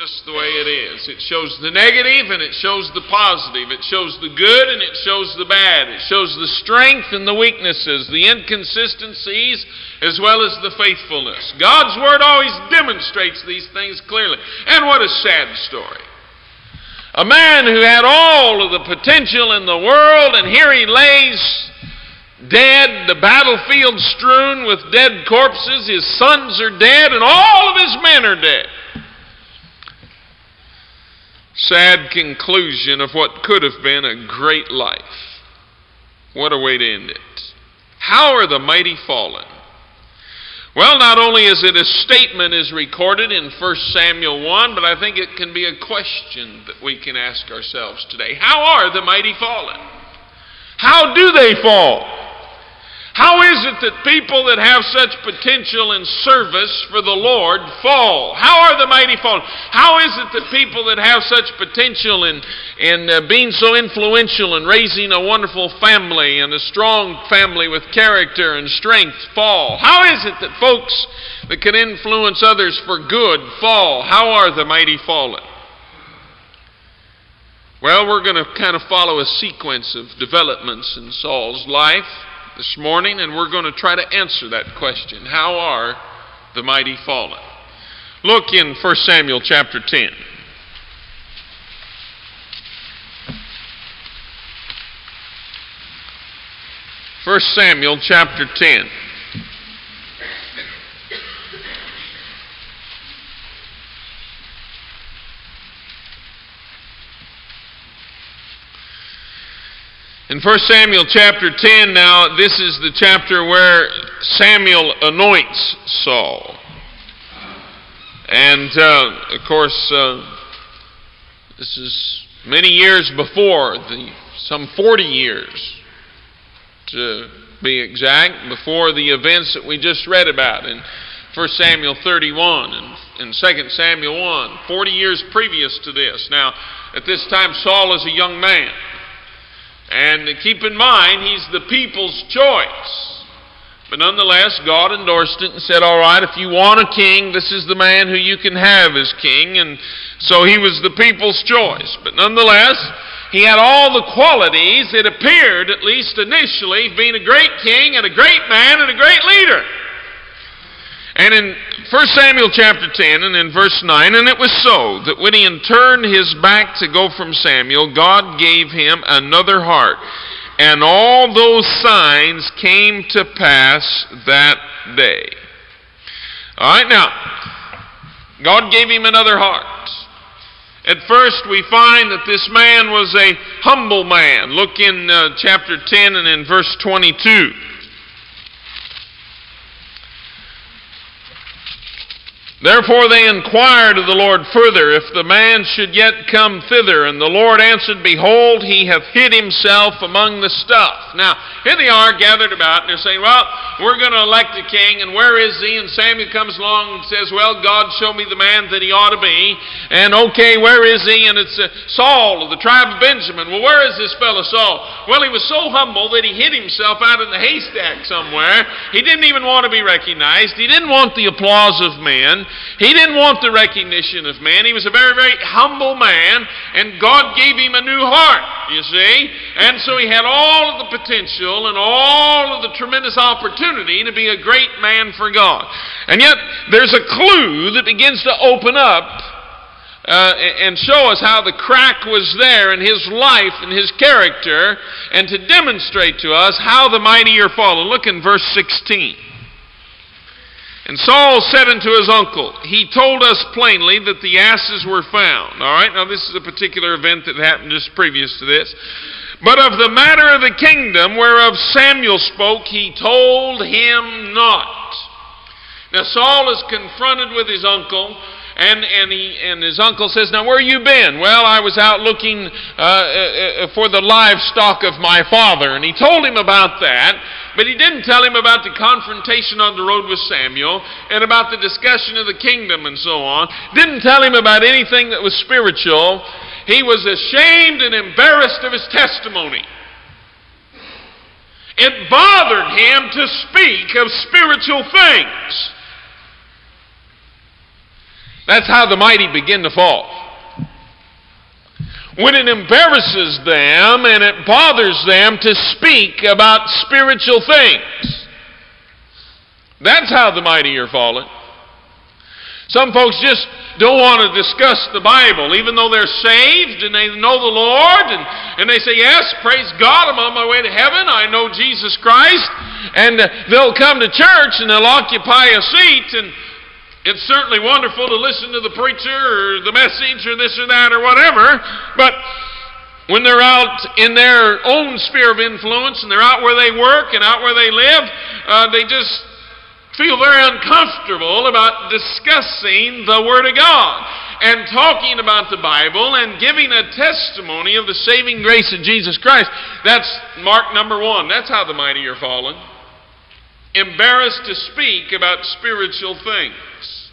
just the way it is. It shows the negative and it shows the positive. It shows the good and it shows the bad. It shows the strength and the weaknesses, the inconsistencies as well as the faithfulness. God's Word always demonstrates these things clearly. And what a sad story. A man who had all of the potential in the world, and here he lays dead, the battlefield strewn with dead corpses. His sons are dead and all of his men are dead. Sad conclusion of what could have been a great life. What a way to end it. How are the mighty fallen? Well, not only is it a statement is recorded in 1 Samuel 1, but I think it can be a question that we can ask ourselves today. How are the mighty fallen? How do they fall? How is it that people that have such potential in service for the Lord fall? How are the mighty fallen? How is it that people that have such potential in being so influential in raising a wonderful family and a strong family with character and strength fall? How is it that folks that can influence others for good fall? How are the mighty fallen? Well, we're going to kind of follow a sequence of developments in Saul's life this morning, and we're going to try to answer that question. How are the mighty fallen? Look in 1 Samuel chapter 10. First Samuel chapter 10. In 1 Samuel chapter 10, now, this is the chapter where Samuel anoints Saul. And, of course, this is many years before, some 40 years, to be exact, before the events that we just read about in 1 Samuel 31 and 2 Samuel 1, 40 years previous to this. Now, at this time, Saul is a young man. And keep in mind, he's the people's choice. But nonetheless, God endorsed it and said, all right, if you want a king, this is the man who you can have as king. And so he was the people's choice. But nonetheless, he had all the qualities, it appeared, at least initially, being a great king and a great man and a great leader. And in 1 Samuel chapter 10 and in verse 9, and it was so that when he turned his back to go from Samuel, God gave him another heart. And all those signs came to pass that day. All right, now, God gave him another heart. At first, we find that this man was a humble man. Look in chapter 10 and in verse 22. Therefore they inquired of the Lord further, if the man should yet come thither. And the Lord answered, Behold, he hath hid himself among the stuff. Now, here they are gathered about, and they're saying, well, we're going to elect a king, and where is he? And Samuel comes along and says, well, God showed me the man that he ought to be. And okay, where is he? And it's Saul of the tribe of Benjamin. Well, where is this fellow Saul? Well, he was so humble that he hid himself out in the haystack somewhere. He didn't even want to be recognized. He didn't want the applause of men. He didn't want the recognition of man. He was a very, very humble man, and God gave him a new heart, you see. And so he had all of the potential and all of the tremendous opportunity to be a great man for God. And yet, there's a clue that begins to open up and show us how the crack was there in his life and his character, and to demonstrate to us how the mighty are fallen. Look in verse 16. And Saul said unto his uncle, He told us plainly that the asses were found. All right, now this is a particular event that happened just previous to this. But of the matter of the kingdom whereof Samuel spoke, he told him not. Now Saul is confronted with his uncle, and his uncle says, now where you been? Well, I was out looking for the livestock of my father. And he told him about that, but he didn't tell him about the confrontation on the road with Samuel and about the discussion of the kingdom and so on. Didn't tell him about anything that was spiritual. He was ashamed and embarrassed of his testimony. It bothered him to speak of spiritual things. That's how the mighty begin to fall. When it embarrasses them and it bothers them to speak about spiritual things. That's how the mighty are fallen. Some folks just don't want to discuss the Bible, even though they're saved and they know the Lord, and they say, yes, praise God, I'm on my way to heaven, I know Jesus Christ, and they'll come to church and they'll occupy a seat, and it's certainly wonderful to listen to the preacher or the message or this or that or whatever, but when they're out in their own sphere of influence and they're out where they work and out where they live, they just feel very uncomfortable about discussing the Word of God and talking about the Bible and giving a testimony of the saving grace of Jesus Christ. That's mark number one. That's how the mighty are fallen. Embarrassed to speak about spiritual things.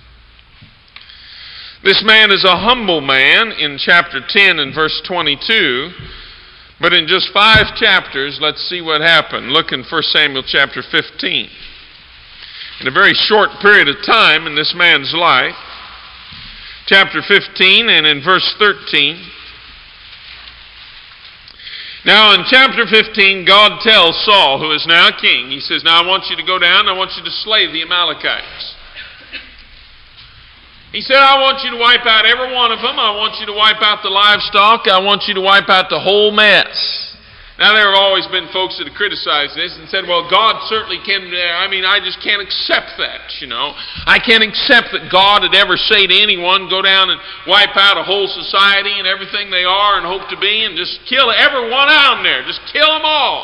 This man is a humble man in chapter 10 and verse 22. But in just 5 chapters, let's see what happened. Look in 1 Samuel chapter 15. In a very short period of time in this man's life, chapter 15 and in verse 13. Now in chapter 15, God tells Saul, who is now king, he says, now I want you to go down, I want you to slay the Amalekites. He said, I want you to wipe out every one of them. I want you to wipe out the livestock. I want you to wipe out the whole mess. Now, there have always been folks that have criticized this and said, well, God certainly can, I just can't accept that, I can't accept that God would ever say to anyone, go down and wipe out a whole society and everything they are and hope to be and just kill everyone out there. Just kill them all.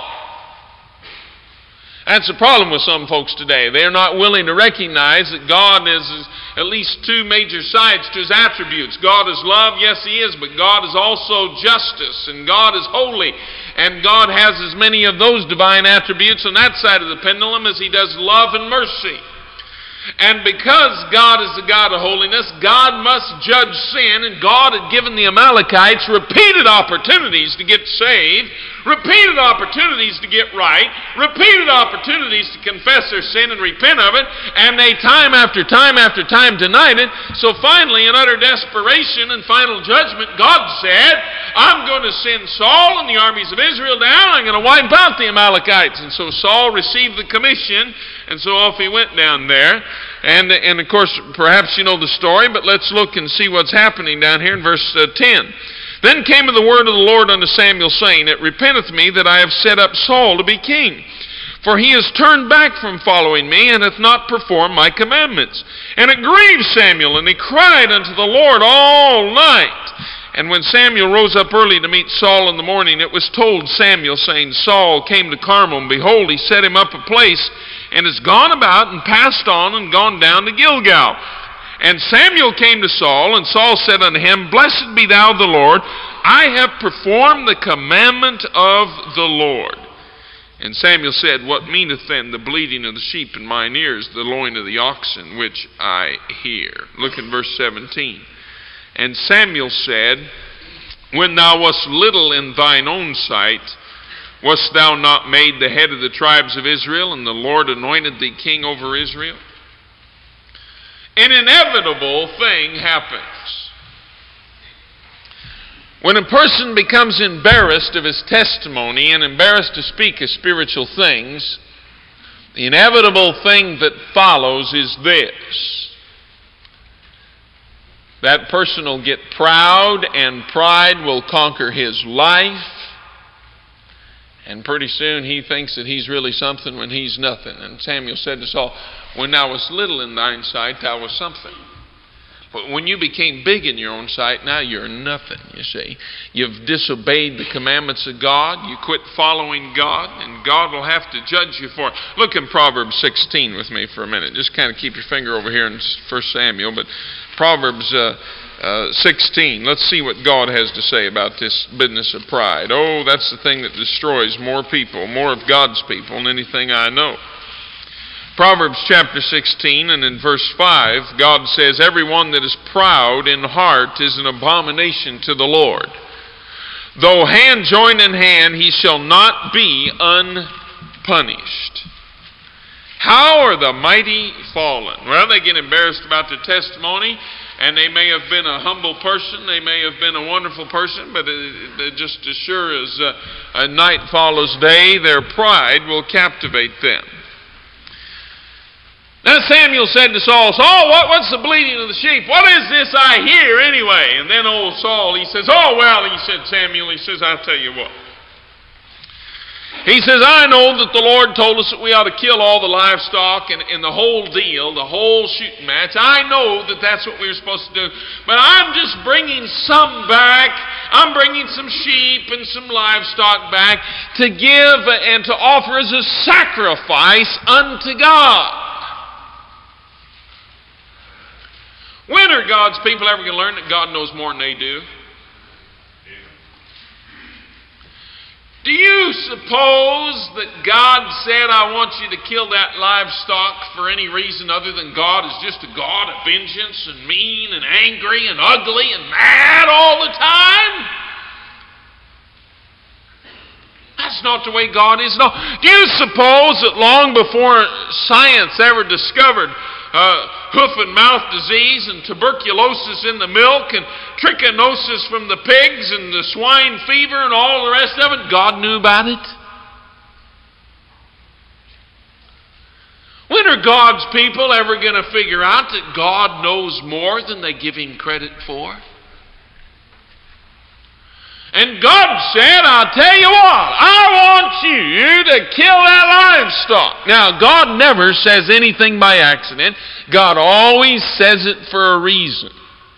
That's the problem with some folks today. They're not willing to recognize that God is at least 2 major sides to His attributes. God is love, yes He is, but God is also justice, and God is holy, and God has as many of those divine attributes on that side of the pendulum as He does love and mercy. And because God is the God of holiness, God must judge sin, and God had given the Amalekites repeated opportunities to get saved, repeated opportunities to get right, repeated opportunities to confess their sin and repent of it, and they time after time after time denied it. So finally, in utter desperation and final judgment, God said, I'm going to send Saul and the armies of Israel down, I'm going to wipe out the Amalekites. And so Saul received the commission, and so off he went down there. And of course, perhaps you know the story, but let's look and see what's happening down here in verse 10. Then came the word of the Lord unto Samuel, saying, It repenteth me that I have set up Saul to be king. For he has turned back from following me, and hath not performed my commandments. And it grieved Samuel, and he cried unto the Lord all night. And when Samuel rose up early to meet Saul in the morning, it was told Samuel, saying, Saul came to Carmel, and behold, he set him up a place, and is gone about, and passed on, and gone down to Gilgal. And Samuel came to Saul, and Saul said unto him, Blessed be thou the Lord, I have performed the commandment of the Lord. And Samuel said, What meaneth then the bleating of the sheep in mine ears, the lowing of the oxen, which I hear? Look in verse 17. And Samuel said, When thou wast little in thine own sight, wast thou not made the head of the tribes of Israel, and the Lord anointed thee king over Israel? An inevitable thing happens. When a person becomes embarrassed of his testimony and embarrassed to speak of spiritual things, the inevitable thing that follows is this. That person will get proud, and pride will conquer his life. And pretty soon he thinks that he's really something when he's nothing. And Samuel said to Saul, When thou wast little in thine sight, thou wast something. But when you became big in your own sight, now you're nothing, you see. You've disobeyed the commandments of God. You quit following God, and God will have to judge you for it. Look in Proverbs 16 with me for a minute. Just kind of keep your finger over here in 1 Samuel. But Proverbs 16. Let's see what God has to say about this business of pride. Oh, that's the thing that destroys more people, more of God's people than anything I know. Proverbs chapter 16 and in verse 5, God says, Everyone that is proud in heart is an abomination to the Lord. Though hand join in hand, he shall not be unpunished. How are the mighty fallen? Well, they get embarrassed about their testimony. And they may have been a humble person, they may have been a wonderful person, but just as sure as night follows day, their pride will captivate them. Now Samuel said to Saul, Saul, what's the bleating of the sheep? What is this I hear anyway? And then old Saul, he says, oh, well, he said, Samuel, he says, I'll tell you what. He says, I know that the Lord told us that we ought to kill all the livestock and the whole deal, the whole shooting match. I know that that's what we were supposed to do. But I'm just bringing some back. I'm bringing some sheep and some livestock back to give and to offer as a sacrifice unto God. When are God's people ever going to learn that God knows more than they do? Do you suppose that God said, I want you to kill that livestock for any reason other than God is just a God of vengeance and mean and angry and ugly and mad all the time? That's not the way God is. No. Do you suppose that long before science ever discovered hoof and mouth disease and tuberculosis in the milk and trichinosis from the pigs and the swine fever and all the rest of it, God knew about it? When are God's people ever going to figure out that God knows more than they give Him credit for? And God said, I'll tell you what, I want you to kill that livestock. Now, God never says anything by accident. God always says it for a reason.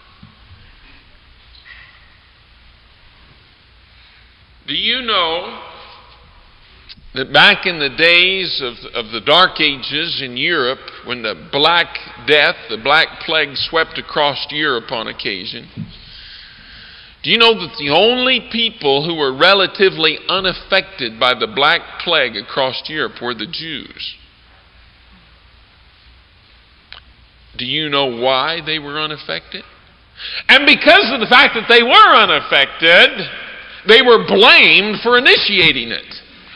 Do you know that back in the days of the Dark Ages in Europe, when the Black Death, the Black Plague swept across Europe on occasion, do you know that the only people who were relatively unaffected by the Black Plague across Europe were the Jews? Do you know why they were unaffected? And because of the fact that they were unaffected, they were blamed for initiating it.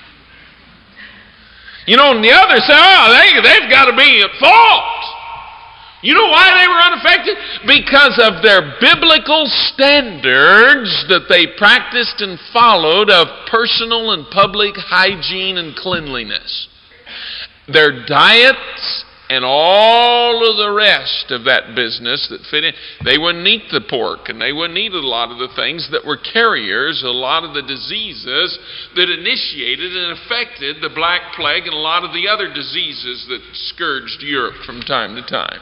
You know, and the others say, oh, they've got to be at fault. You know why they were unaffected? Because of their biblical standards that they practiced and followed of personal and public hygiene and cleanliness. Their diets and all of the rest of that business that fit in. They wouldn't eat the pork, and they wouldn't eat a lot of the things that were carriers, a lot of the diseases that initiated and affected the Black Plague and a lot of the other diseases that scourged Europe from time to time.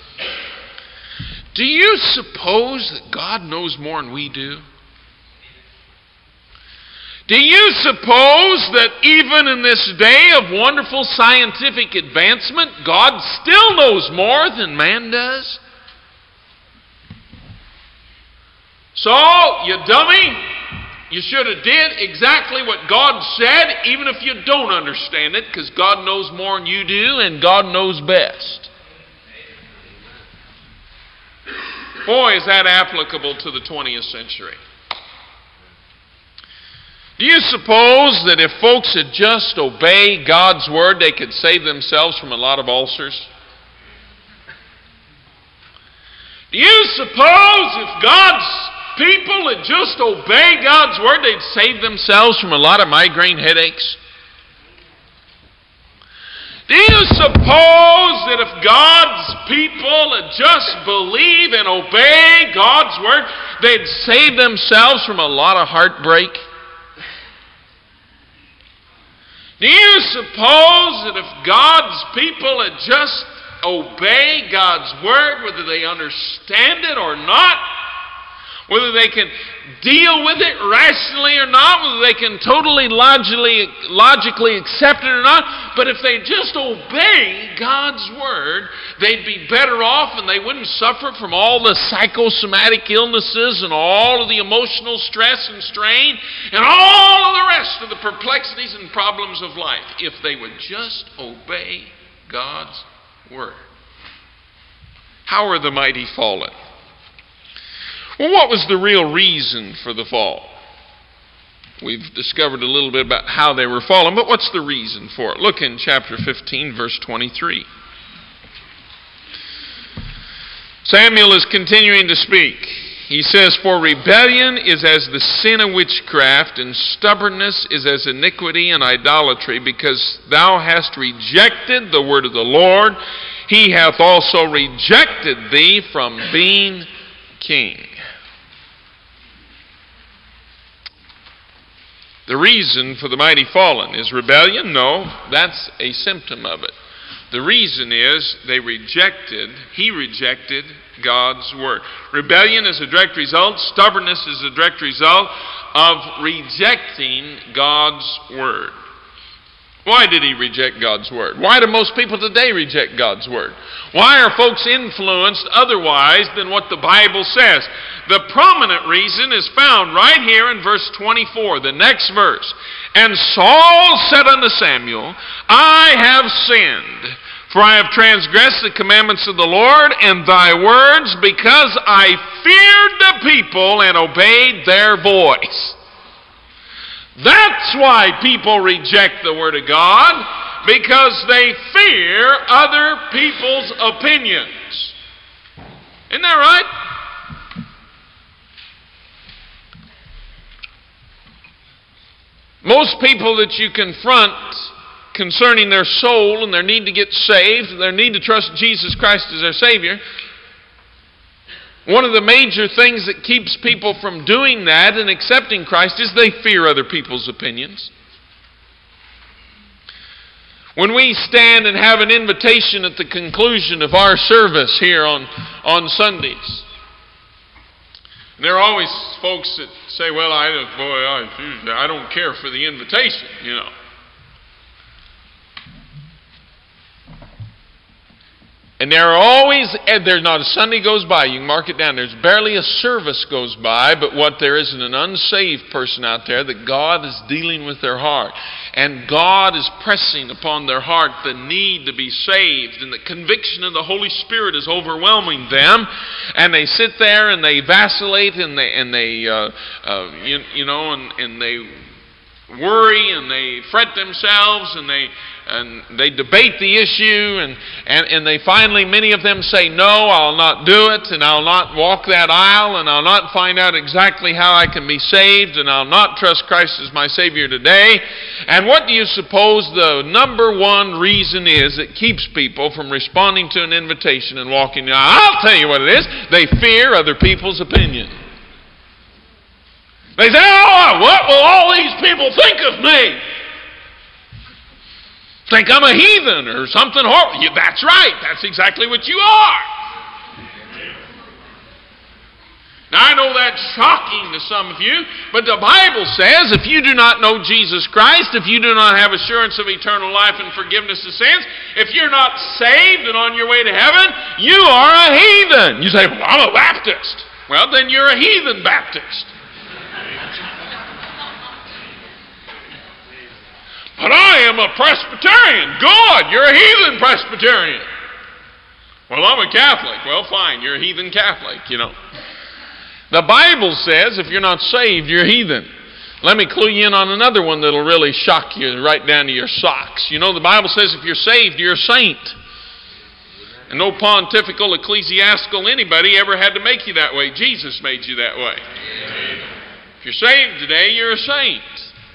Do you suppose that God knows more than we do? Do you suppose that even in this day of wonderful scientific advancement, God still knows more than man does? So, you dummy, you should have did exactly what God said, even if you don't understand it, because God knows more than you do, and God knows best. Boy, is that applicable to the 20th century. Do you suppose that if folks had just obeyed God's word, they could save themselves from a lot of ulcers? Do you suppose if God's people had just obeyed God's word, they'd save themselves from a lot of migraine headaches? Do you suppose that if God's people had just believe and obey God's word, they'd save themselves from a lot of heartbreak? Do you suppose that if God's people had just obeyed God's word, whether they understand it or not, whether they can deal with it rationally or not, whether they can totally logically accept it or not, but if they just obey God's word, they'd be better off and they wouldn't suffer from all the psychosomatic illnesses and all of the emotional stress and strain and all of the rest of the perplexities and problems of life if they would just obey God's word. How are the mighty fallen? Well, what was the real reason for the fall? We've discovered a little bit about how they were fallen, but what's the reason for it? Look in chapter 15, verse 23. Samuel is continuing to speak. He says, "For rebellion is as the sin of witchcraft, and stubbornness is as iniquity and idolatry, because thou hast rejected the word of the Lord. He hath also rejected thee from being king." The reason for the mighty fallen is rebellion? No, that's a symptom of it. The reason is he rejected God's word. Rebellion is a direct result. Stubbornness is a direct result of rejecting God's word. Why did he reject God's word? Why do most people today reject God's word? Why are folks influenced otherwise than what the Bible says? The prominent reason is found right here in verse 24, the next verse. "And Saul said unto Samuel, I have sinned, for I have transgressed the commandments of the Lord and thy words, because I feared the people and obeyed their voice." That's why people reject the Word of God, because they fear other people's opinions. Isn't that right? Most people that you confront concerning their soul and their need to get saved, and their need to trust Jesus Christ as their Savior, one of the major things that keeps people from doing that and accepting Christ is they fear other people's opinions. When we stand and have an invitation at the conclusion of our service here on Sundays, there are always folks that say, "Well, I don't care for the invitation, you know." And there's not a Sunday goes by, you can mark it down, there's barely a service goes by, but what there isn't an unsaved person out there that God is dealing with their heart. And God is pressing upon their heart the need to be saved, and the conviction of the Holy Spirit is overwhelming them. And they sit there and they vacillate and they worry and they fret themselves and they debate the issue and they finally, many of them say, "No, I'll not do it, and I'll not walk that aisle, and I'll not find out exactly how I can be saved, and I'll not trust Christ as my Savior today." And what do you suppose the number one reason is that keeps people from responding to an invitation and walking the aisle? I'll tell you what it is. They fear other people's opinion. They say, "Oh, what will all these people think of me? Think I'm a heathen or something horrible." Yeah, that's right. That's exactly what you are. Now, I know that's shocking to some of you, but the Bible says if you do not know Jesus Christ, if you do not have assurance of eternal life and forgiveness of sins, if you're not saved and on your way to heaven, you are a heathen. You say, "Well, I'm a Baptist." Well, then you're a heathen Baptist. "But I am a Presbyterian." Good, you're a heathen Presbyterian. "Well, I'm a Catholic." Well, fine, you're a heathen Catholic, you know. The Bible says if you're not saved, you're a heathen. Let me clue you in on another one that'll really shock you right down to your socks. You know, the Bible says if you're saved, you're a saint. And no pontifical, ecclesiastical, anybody ever had to make you that way. Jesus made you that way. If you're saved today, you're a saint.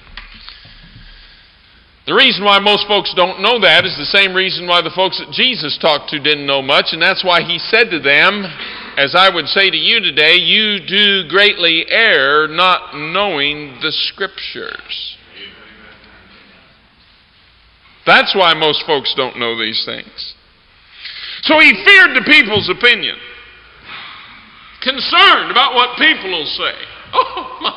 The reason why most folks don't know that is the same reason why the folks that Jesus talked to didn't know much, and that's why he said to them, as I would say to you today, "You do greatly err not knowing the Scriptures." That's why most folks don't know these things. So he feared the people's opinion, concerned about what people will say. Oh my!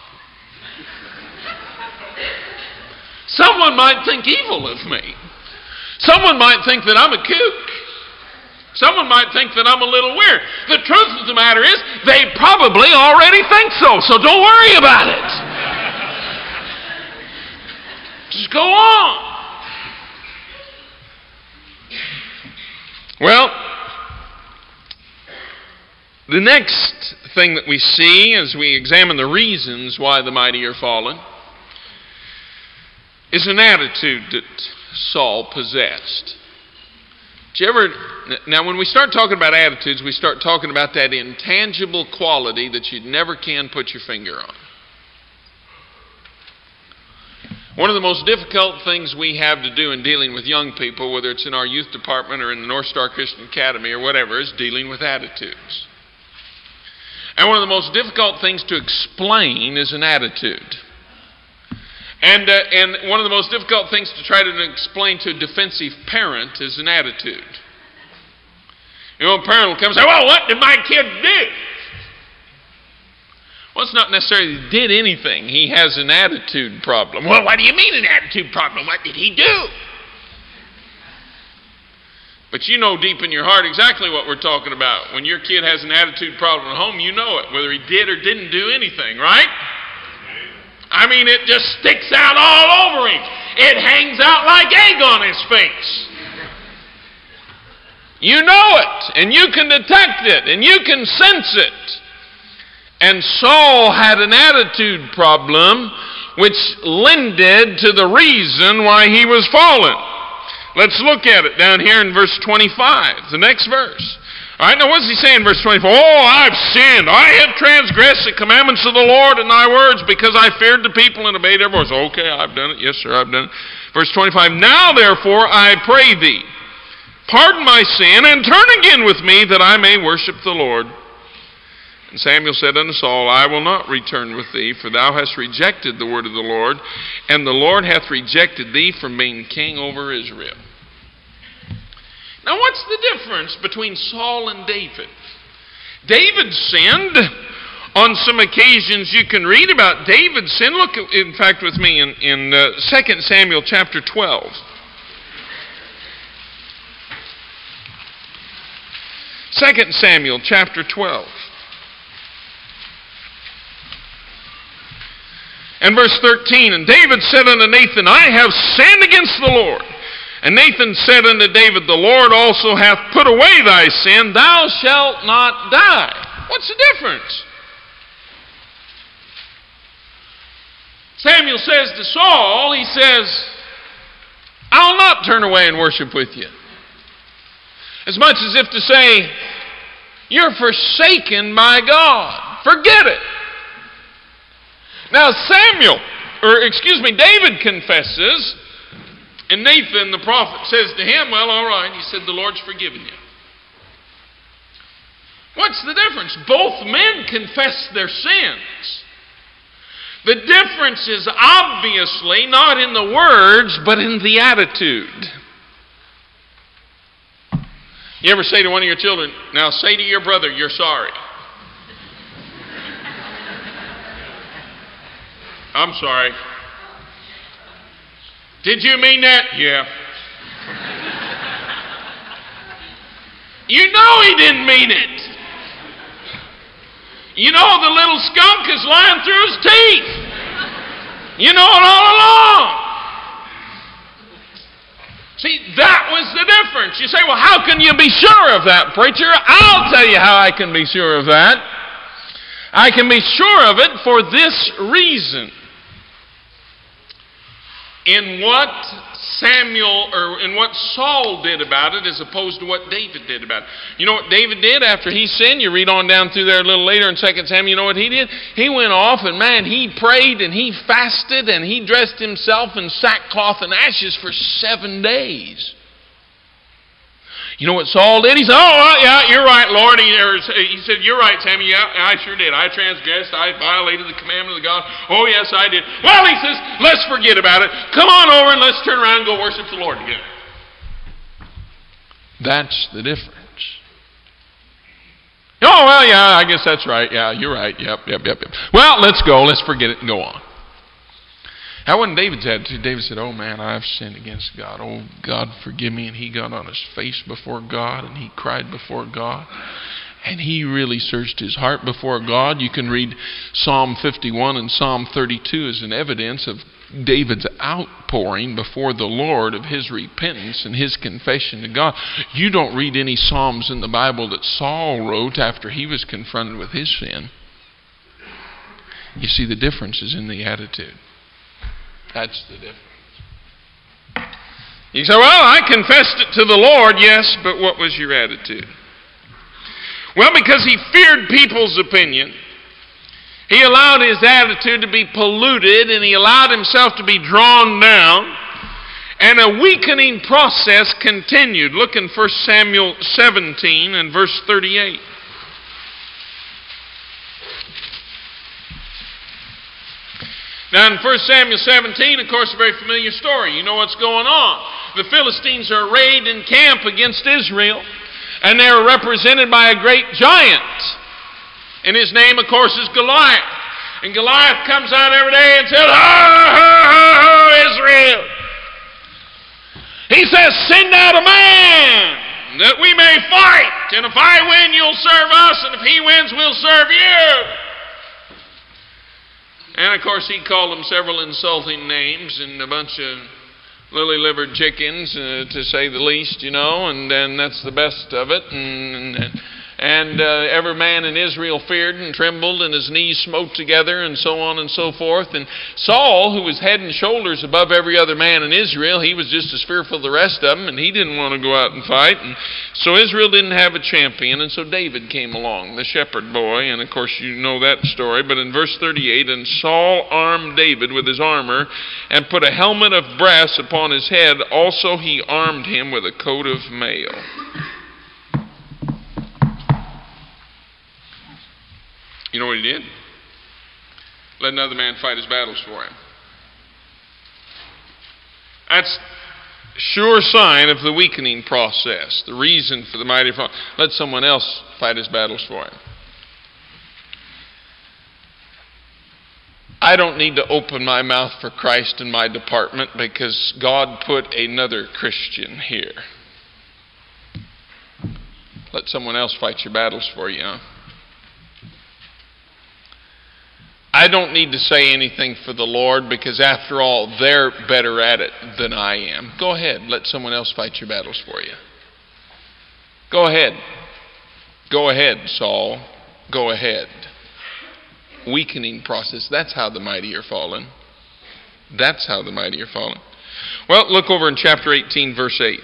Someone might think evil of me. Someone might think that I'm a kook. Someone might think that I'm a little weird. The truth of the matter is, they probably already think so don't worry about it. Just go on. Well, the next thing that we see as we examine the reasons why the mighty are fallen is an attitude that Saul possessed. Now when we start talking about attitudes, we start talking about that intangible quality that you never can put your finger on. One of the most difficult things we have to do in dealing with young people, whether it's in our youth department or in the North Star Christian Academy or whatever, is dealing with attitudes. And one of the most difficult things to explain is an attitude. And one of the most difficult things to try to explain to a defensive parent is an attitude. You know, a parent will come and say, well, what did my kid do? Well, it's not necessarily he did anything. He has an attitude problem. Well, what do you mean an attitude problem? What did he do? But you know deep in your heart exactly what we're talking about. When your kid has an attitude problem at home, you know it, whether he did or didn't do anything, right? I mean, it just sticks out all over him. It hangs out like egg on his face. You know it, and you can detect it, and you can sense it. And Saul had an attitude problem which lended to the reason why he was fallen. Let's look at it down here in verse 25, the next verse. All right, now what does he say in verse 24? Oh, I've sinned. I have transgressed the commandments of the Lord in thy words because I feared the people and obeyed their voice. Okay, I've done it. Yes, sir, I've done it. Verse 25, now therefore I pray thee, pardon my sin and turn again with me that I may worship the Lord. And Samuel said unto Saul, I will not return with thee, for thou hast rejected the word of the Lord, and the Lord hath rejected thee from being king over Israel. Now what's the difference between Saul and David? David sinned. On some occasions you can read about David's sin. Look, in fact, with me in 2 Samuel chapter 12. 2 Samuel chapter 12. And verse 13, and David said unto Nathan, I have sinned against the Lord. And Nathan said unto David, the Lord also hath put away thy sin, thou shalt not die. What's the difference? Samuel says to Saul, he says, I'll not turn away and worship with you. As much as if to say, you're forsaken by God. Forget it. Now David confesses, and Nathan the prophet says to him, well, all right, he said, the Lord's forgiven you. What's the difference? Both men confess their sins. The difference is obviously not in the words, but in the attitude. You ever say to one of your children, now say to your brother, you're sorry. I'm sorry. Did you mean that? Yeah. You know he didn't mean it. You know the little skunk is lying through his teeth. You know it all along. See, that was the difference. You say, well, how can you be sure of that, preacher? I'll tell you how I can be sure of that. I can be sure of it for this reason. In what Saul did about it as opposed to what David did about it. You know what David did after he sinned? You read on down through there a little later in 2 Samuel, you know what he did? He went off and he prayed and he fasted and he dressed himself in sackcloth and ashes for 7 days. You know what Saul did? He said, oh, yeah, you're right, Lord. He said, you're right, Samuel. Yeah, I sure did. I transgressed. I violated the commandment of God. Oh, yes, I did. Well, he says, let's forget about it. Come on over and let's turn around and go worship the Lord again. That's the difference. Oh, well, yeah, I guess that's right. Yeah, you're right. Yep. Well, let's go. Let's forget it and go on. That wasn't David's attitude. David said, oh man, I've sinned against God. Oh, God, forgive me. And he got on his face before God and he cried before God. And he really searched his heart before God. You can read Psalm 51 and Psalm 32 as an evidence of David's outpouring before the Lord of his repentance and his confession to God. You don't read any Psalms in the Bible that Saul wrote after he was confronted with his sin. You see, the difference is in the attitude. That's the difference. You say, well, I confessed it to the Lord. Yes, but what was your attitude? Well, because he feared people's opinion, he allowed his attitude to be polluted, and he allowed himself to be drawn down, and a weakening process continued. Look in 1 Samuel 17 and verse 38. Now in 1 Samuel 17, of course, a very familiar story. You know what's going on. The Philistines are arrayed in camp against Israel, and they are represented by a great giant. And his name, of course, is Goliath. And Goliath comes out every day and says, "Oh, Israel!" He says, "Send out a man that we may fight. And if I win, you'll serve us. And if he wins, we'll serve you." And of course, he called them several insulting names and a bunch of lily-livered chickens, to say the least, you know, and then that's the best of it. And every man in Israel feared and trembled, and his knees smote together, and so on and so forth. And Saul, who was head and shoulders above every other man in Israel, he was just as fearful of the rest of them, and he didn't want to go out and fight. And so Israel didn't have a champion, and so David came along, the shepherd boy. And of course you know that story. But in verse 38, and Saul armed David with his armor, and put a helmet of brass upon his head. Also he armed him with a coat of mail. You know what he did? Let another man fight his battles for him. That's sure sign of the weakening process. The reason for the mighty fall. Let someone else fight his battles for him. I don't need to open my mouth for Christ in my department because God put another Christian here. Let someone else fight your battles for you, huh? I don't need to say anything for the Lord because after all, they're better at it than I am. Go ahead. Let someone else fight your battles for you. Go ahead. Go ahead, Saul. Go ahead. Weakening process. That's how the mighty are fallen. That's how the mighty are fallen. Well, look over in chapter 18, verse 8.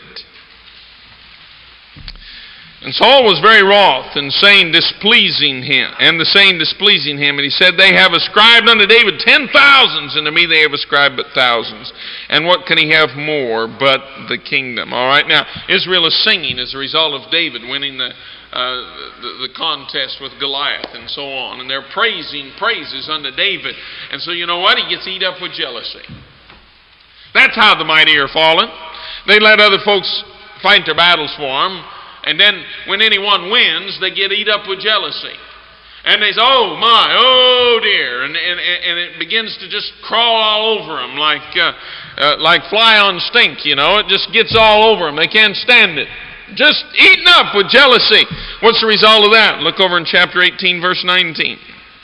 And Saul was very wroth, and the saying displeasing him. And he said, "They have ascribed unto David 10,000s, and to me they have ascribed but thousands. And what can he have more but the kingdom?" All right, now Israel is singing as a result of David winning the contest with Goliath and so on, and they're praising praises unto David. And so you know what? He gets eat up with jealousy. That's how the mighty are fallen. They let other folks fight their battles for them. And then when anyone wins, they get eat up with jealousy. And they say, "Oh my, oh dear." And it begins to just crawl all over them like fly on stink, you know. It just gets all over them. They can't stand it. Just eaten up with jealousy. What's the result of that? Look over in chapter 18, verse 19.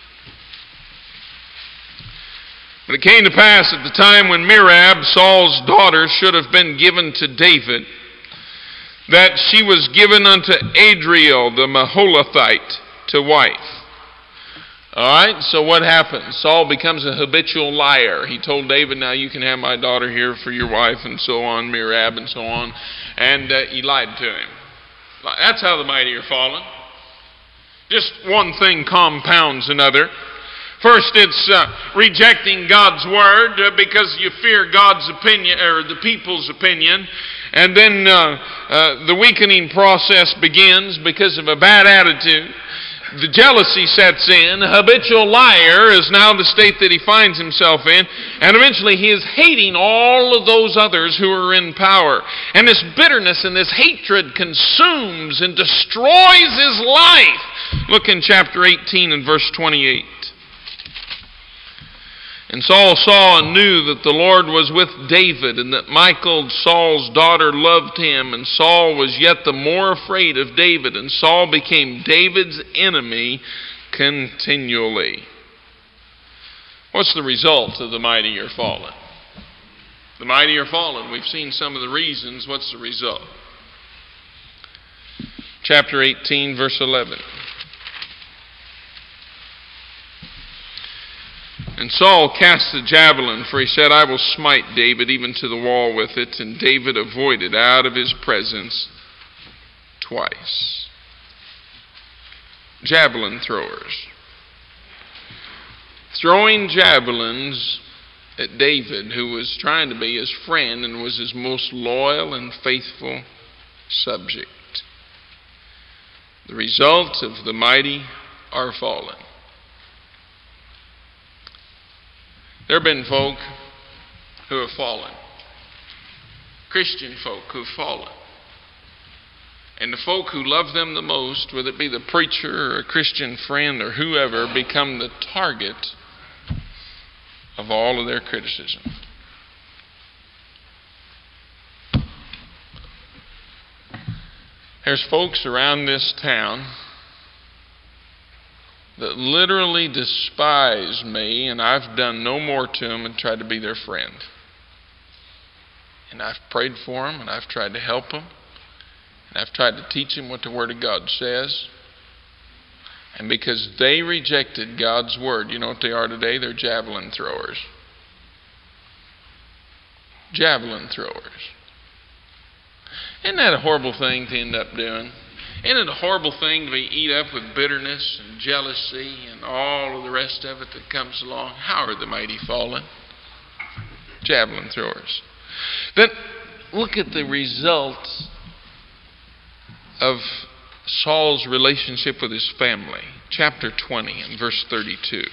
But it came to pass at the time when Merab, Saul's daughter, should have been given to David, that she was given unto Adriel the Maholathite to wife. All right, so what happens? Saul becomes a habitual liar. He told David, "Now you can have my daughter here for your wife," and so on, Merab and so on. And he lied to him. That's how the mighty are fallen. Just one thing compounds another. First, it's rejecting God's word because you fear God's opinion or the people's opinion. And then the weakening process begins because of a bad attitude. The jealousy sets in. A habitual liar is now the state that he finds himself in. And eventually he is hating all of those others who are in power. And this bitterness and this hatred consumes and destroys his life. Look in chapter 18 and verse 28. And Saul saw and knew that the Lord was with David, and that Michal, Saul's daughter, loved him. And Saul was yet the more afraid of David. And Saul became David's enemy continually. What's the result of the mighty are fallen? The mighty are fallen. We've seen some of the reasons. What's the result? Chapter 18, verse 11. And Saul cast the javelin, for he said, I will smite David even to the wall with it. And David avoided out of his presence twice. Javelin throwers. Throwing javelins at David, who was trying to be his friend and was his most loyal and faithful subject. The result of the mighty are fallen. There have been folk who have fallen. Christian folk who have fallen. And the folk who love them the most, whether it be the preacher or a Christian friend or whoever, become the target of all of their criticism. There's folks around this town that literally despise me, and I've done no more to them and tried to be their friend. And I've prayed for them, and I've tried to help them, and I've tried to teach them what the Word of God says. And because they rejected God's Word, you know what they are today? They're javelin throwers. Javelin throwers. Isn't that a horrible thing to end up doing? Isn't it a horrible thing to be eat up with bitterness and jealousy and all of the rest of it that comes along? How are the mighty fallen? Javelin throwers. Then look at the results of Saul's relationship with his family. Chapter 20 and verse 32.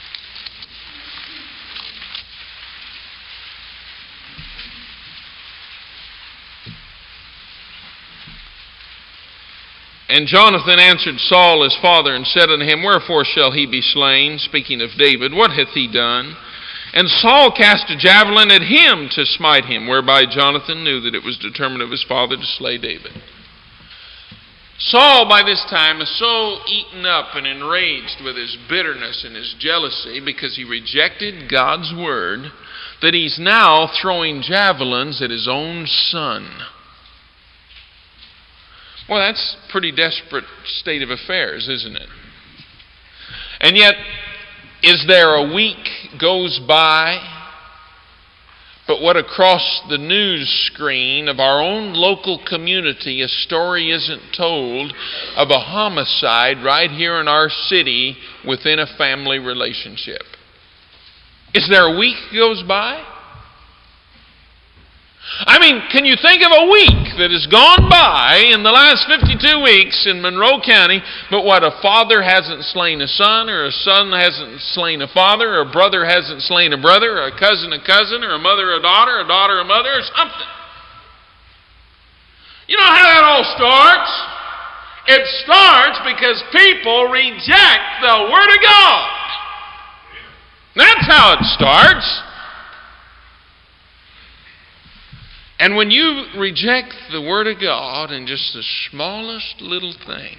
And Jonathan answered Saul his father and said unto him, Wherefore shall he be slain? Speaking of David, what hath he done? And Saul cast a javelin at him to smite him, whereby Jonathan knew that it was determined of his father to slay David. Saul by this time is so eaten up and enraged with his bitterness and his jealousy because he rejected God's word that he's now throwing javelins at his own son. Well, that's a pretty desperate state of affairs, isn't it? And yet, is there a week goes by, but what across the news screen of our own local community, a story isn't told of a homicide right here in our city within a family relationship? Is there a week goes by? I mean, can you think of a week that has gone by in the last 52 weeks in Monroe County, but what, a father hasn't slain a son, or a son hasn't slain a father, or a brother hasn't slain a brother, or a cousin, or a mother a daughter a mother, or something? You know how that all starts? It starts because people reject the Word of God. That's how it starts. And when you reject the Word of God in just the smallest little thing,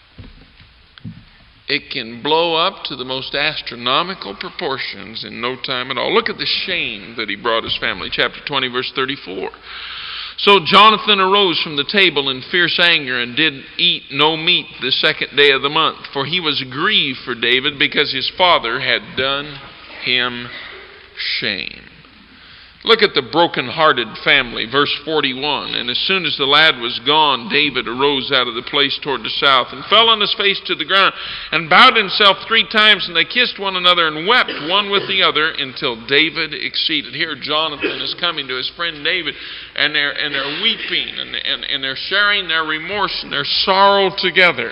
it can blow up to the most astronomical proportions in no time at all. Look at the shame that he brought his family. Chapter 20, verse 34. So Jonathan arose from the table in fierce anger and did eat no meat the second day of the month, for he was grieved for David because his father had done him shame. Look at the broken-hearted family, verse 41. And as soon as the lad was gone, David arose out of the place toward the south and fell on his face to the ground and bowed himself 3 times, and they kissed one another and wept one with the other until David exceeded. Here Jonathan is coming to his friend David, and they're weeping and they're sharing their remorse and their sorrow together.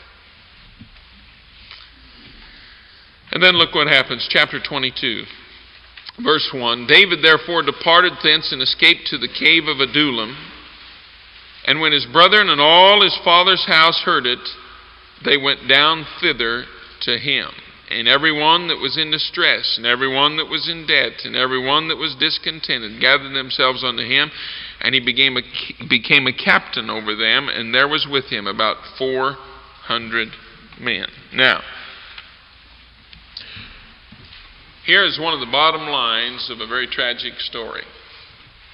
And then look what happens, chapter 22. Verse 1, David therefore departed thence and escaped to the cave of Adullam. And when his brethren and all his father's house heard it, they went down thither to him. And every one that was in distress, and every one that was in debt, and every one that was discontented, gathered themselves unto him, and he became a captain over them, and there was with him about 400 men. Now, here is one of the bottom lines of a very tragic story.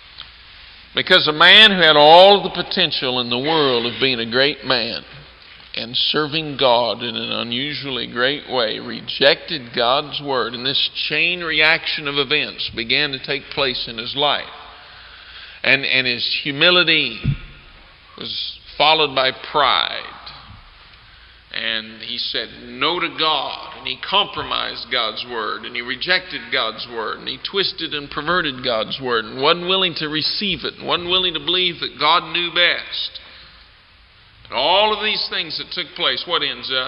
Because a man who had all the potential in the world of being a great man and serving God in an unusually great way, rejected God's Word, and this chain reaction of events began to take place in his life. And his humility was followed by pride. And he said no to God, and he compromised God's Word, and he rejected God's Word, and he twisted and perverted God's Word, and wasn't willing to receive it, and wasn't willing to believe that God knew best. And all of these things that took place, what ends up?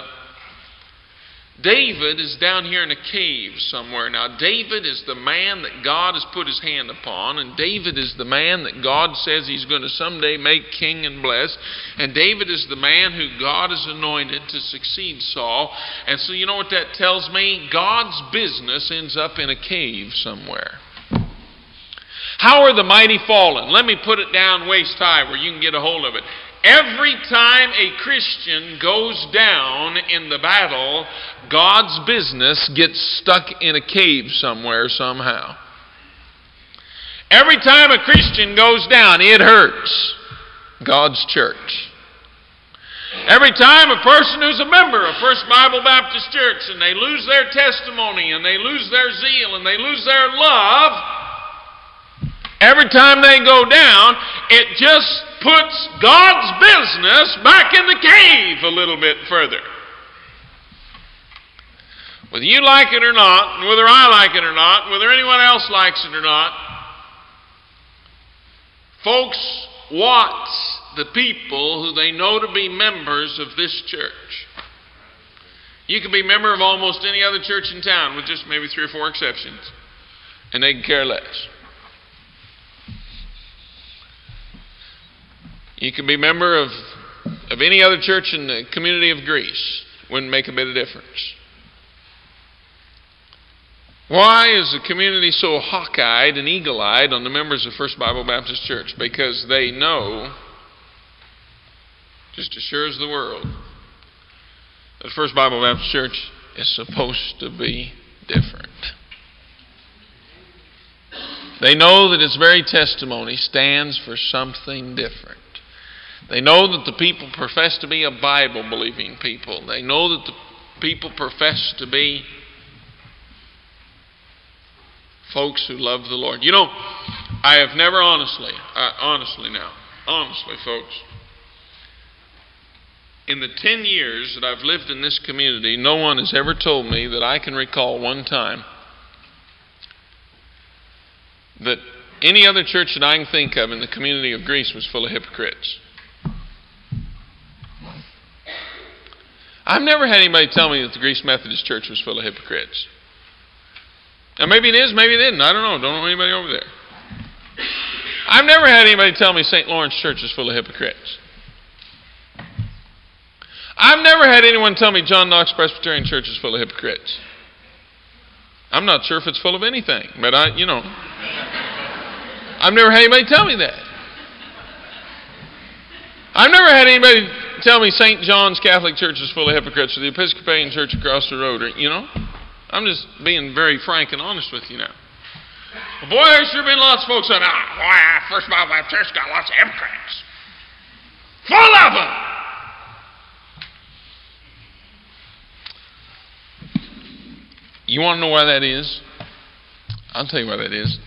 David is down here in a cave somewhere. Now, David is the man that God has put his hand upon, and David is the man that God says he's going to someday make king and bless, and David is the man who God has anointed to succeed Saul. And so you know what that tells me? God's business ends up in a cave somewhere. How are the mighty fallen? Let me put it down waist high where you can get a hold of it. Every time a Christian goes down in the battle, God's business gets stuck in a cave somewhere somehow. Every time a Christian goes down, it hurts God's church. Every time a person who's a member of First Bible Baptist Church and they lose their testimony and they lose their zeal and they lose their love, every time they go down, it just puts God's business back in the cave a little bit further. Whether you like it or not, and whether I like it or not, whether anyone else likes it or not, folks watch the people who they know to be members of this church. You can be a member of almost any other church in town with just maybe 3 or 4 exceptions, and they can care less. You can be a member of any other church in the community of Greece. Wouldn't make a bit of difference. Why is the community so hawk-eyed and eagle-eyed on the members of First Bible Baptist Church? Because they know, just as sure as the world, that First Bible Baptist Church is supposed to be different. They know that its very testimony stands for something different. They know that the people profess to be a Bible-believing people. They know that the people profess to be folks who love the Lord. You know, I have never honestly folks, in the 10 years that I've lived in this community, no one has ever told me that I can recall one time that any other church that I can think of in the community of Greece was full of hypocrites. I've never had anybody tell me that the Greece Methodist Church was full of hypocrites. Now maybe it is, maybe it isn't. I don't know. Don't know anybody over there. I've never had anybody tell me St. Lawrence Church is full of hypocrites. I've never had anyone tell me John Knox Presbyterian Church is full of hypocrites. I'm not sure if it's full of anything, but I've never had anybody tell me that. I've never had anybody tell me St. John's Catholic Church is full of hypocrites or the Episcopalian Church across the road. I'm just being very frank and honest with you now. Well, boy, there's sure been lots of folks saying, First Bible Baptist Church got lots of hypocrites. Full of them! You want to know why that is? I'll tell you why that is.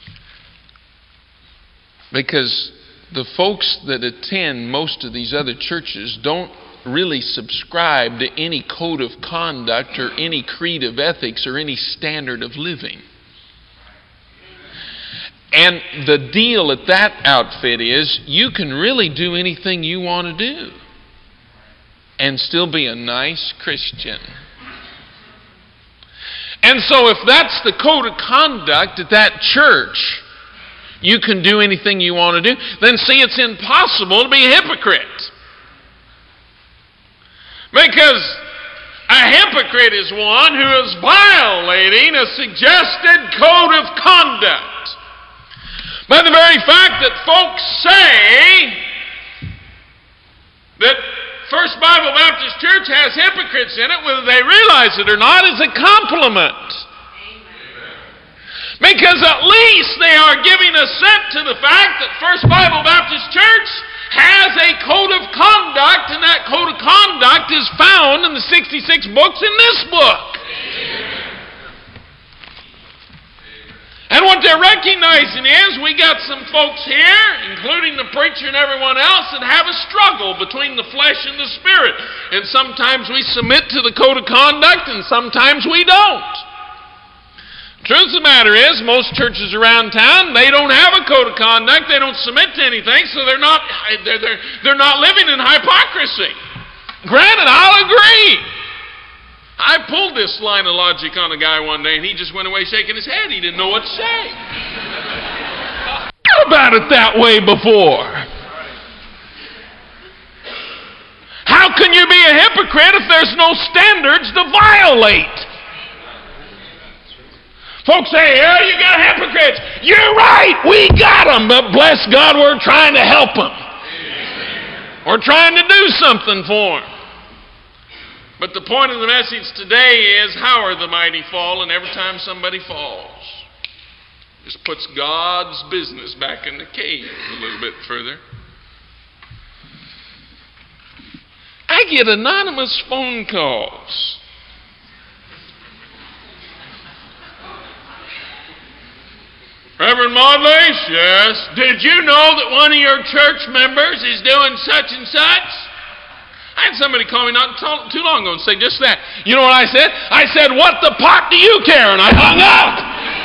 Because the folks that attend most of these other churches don't really subscribe to any code of conduct or any creed of ethics or any standard of living. And the deal at that outfit is you can really do anything you want to do and still be a nice Christian. And so if that's the code of conduct at that church, you can do anything you want to do, then see, it's impossible to be a hypocrite. Because a hypocrite is one who is violating a suggested code of conduct. By the very fact that folks say that First Bible Baptist Church has hypocrites in it, whether they realize it or not, is a compliment. Because at least they are giving assent to the fact that First Bible Baptist Church has a code of conduct, and that code of conduct is found in the 66 books in this book. And what they're recognizing is we got some folks here, including the preacher and everyone else, that have a struggle between the flesh and the spirit. And sometimes we submit to the code of conduct, and sometimes we don't. Truth of the matter is, most churches around town, they don't have a code of conduct. They don't submit to anything, so they're not living in hypocrisy. Granted, I'll agree. I pulled this line of logic on a guy one day, and he just went away shaking his head. He didn't know what to say. Thought about it that way before. How can you be a hypocrite if there's no standards to violate? Folks say, "Yeah, you got hypocrites." You're right, we got them, but bless God, we're trying to help them. We're trying to do something for them. But the point of the message today is, how are the mighty fallen? Every time somebody falls, just puts God's business back in the cave a little bit further. I get anonymous phone calls. "Reverend Maudley," "Yes." "Did you know that one of your church members is doing such and such?" I had somebody call me not too long ago and say just that. You know what I said? I said, "What the pot do you care?" And I hung up.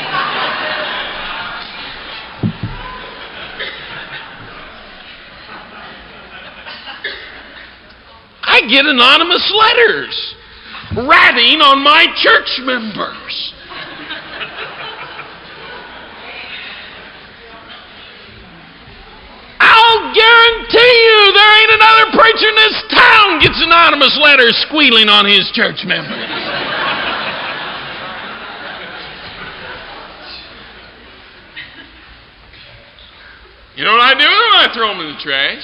I get anonymous letters ratting on my church members. I'll guarantee you there ain't another preacher in this town gets anonymous letters squealing on his church members. You know what I do with them? I throw them in the trash.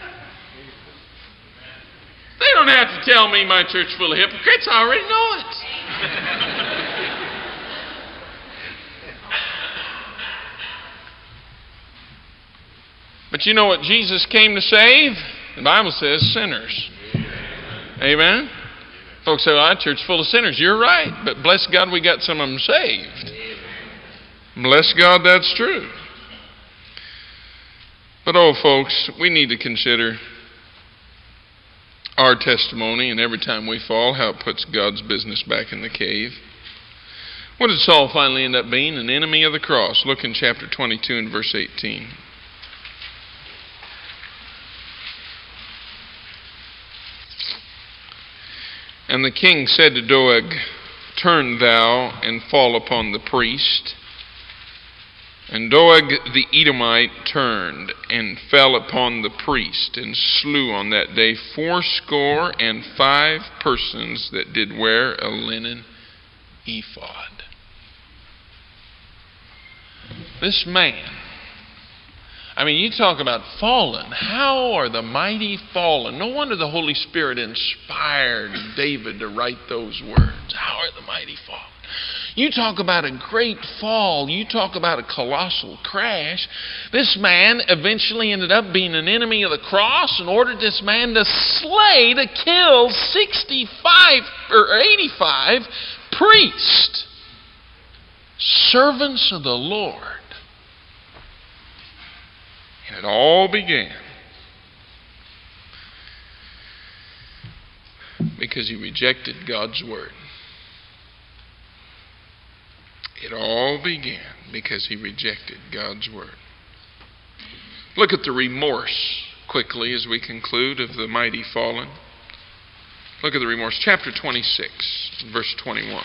They don't have to tell me my church is full of hypocrites. I already know it. But you know what Jesus came to save? The Bible says sinners. Amen? Folks say, "Well, our church is full of sinners." You're right. But bless God, we got some of them saved. Bless God, that's true. But oh, folks, we need to consider our testimony, and every time we fall, how it puts God's business back in the cave. What did Saul finally end up being? An enemy of the cross. Look in chapter 22 and verse 18. "And the king said to Doeg, Turn thou and fall upon the priest. And Doeg the Edomite turned and fell upon the priest, and slew on that day 75 persons that did wear a linen ephod." This man, I mean, you talk about fallen. How are the mighty fallen? No wonder the Holy Spirit inspired David to write those words. How are the mighty fallen? You talk about a great fall. You talk about a colossal crash. This man eventually ended up being an enemy of the cross and ordered this man to kill 65 or 85 priests, servants of the Lord. And it all began because he rejected God's word. It all began because he rejected God's word. Look at the remorse quickly as we conclude of the mighty fallen. Look at the remorse. Chapter 26, verse 21.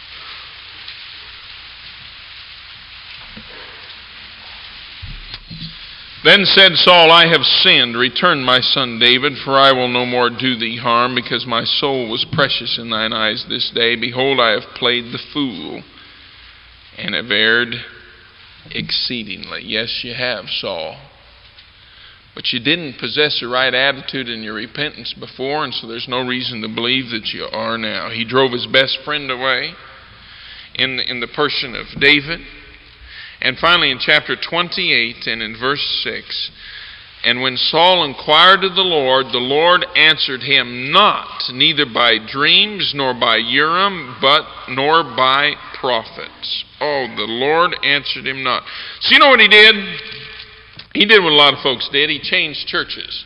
"Then said Saul, I have sinned. Return, my son David, for I will no more do thee harm, because my soul was precious in thine eyes this day. Behold, I have played the fool, and have erred exceedingly." Yes, you have, Saul. But you didn't possess the right attitude in your repentance before, and so there's no reason to believe that you are now. He drove his best friend away in the person of David. And finally, in chapter 28 and in verse 6, And when Saul inquired of the Lord answered him not, neither by dreams, nor by Urim, nor by prophets. Oh, the Lord answered him not. So you know what he did? He did what a lot of folks did. He changed churches.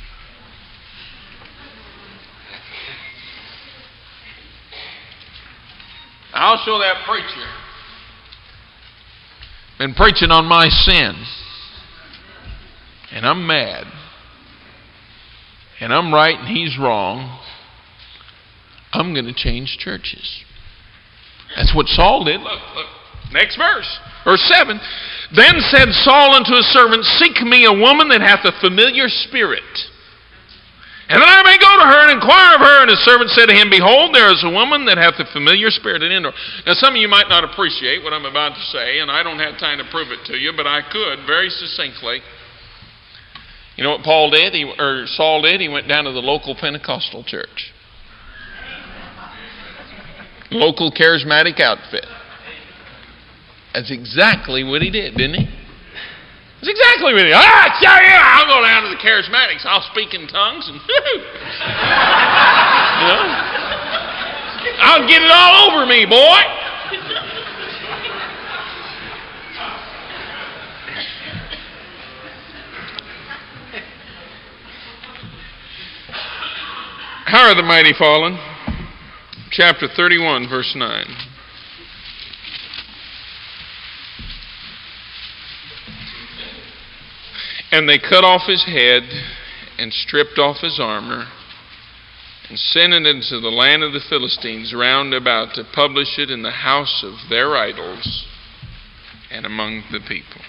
I'll show that preacher. Been preaching on my sin. And I'm mad. And I'm right and he's wrong. I'm going to change churches. That's what Saul did. Look. Next verse. Verse 7. Then said Saul unto his servant, seek me a woman that hath a familiar spirit, and that I may go to her and inquire of her. And his servant said to him, behold, there is a woman that hath a familiar spirit in Endor. Now some of you might not appreciate what I'm about to say, and I don't have time to prove it to you, but I could very succinctly. You know what Saul did? He went down to the local Pentecostal church. Local charismatic outfit. That's exactly what he did, didn't he? That's exactly what he did. I'll go down to the charismatics. I'll speak in tongues and I'll get it all over me, boy. How are the mighty fallen? Chapter 31, verse 9. And they cut off his head and stripped off his armor and sent it into the land of the Philistines round about to publish it in the house of their idols and among the people.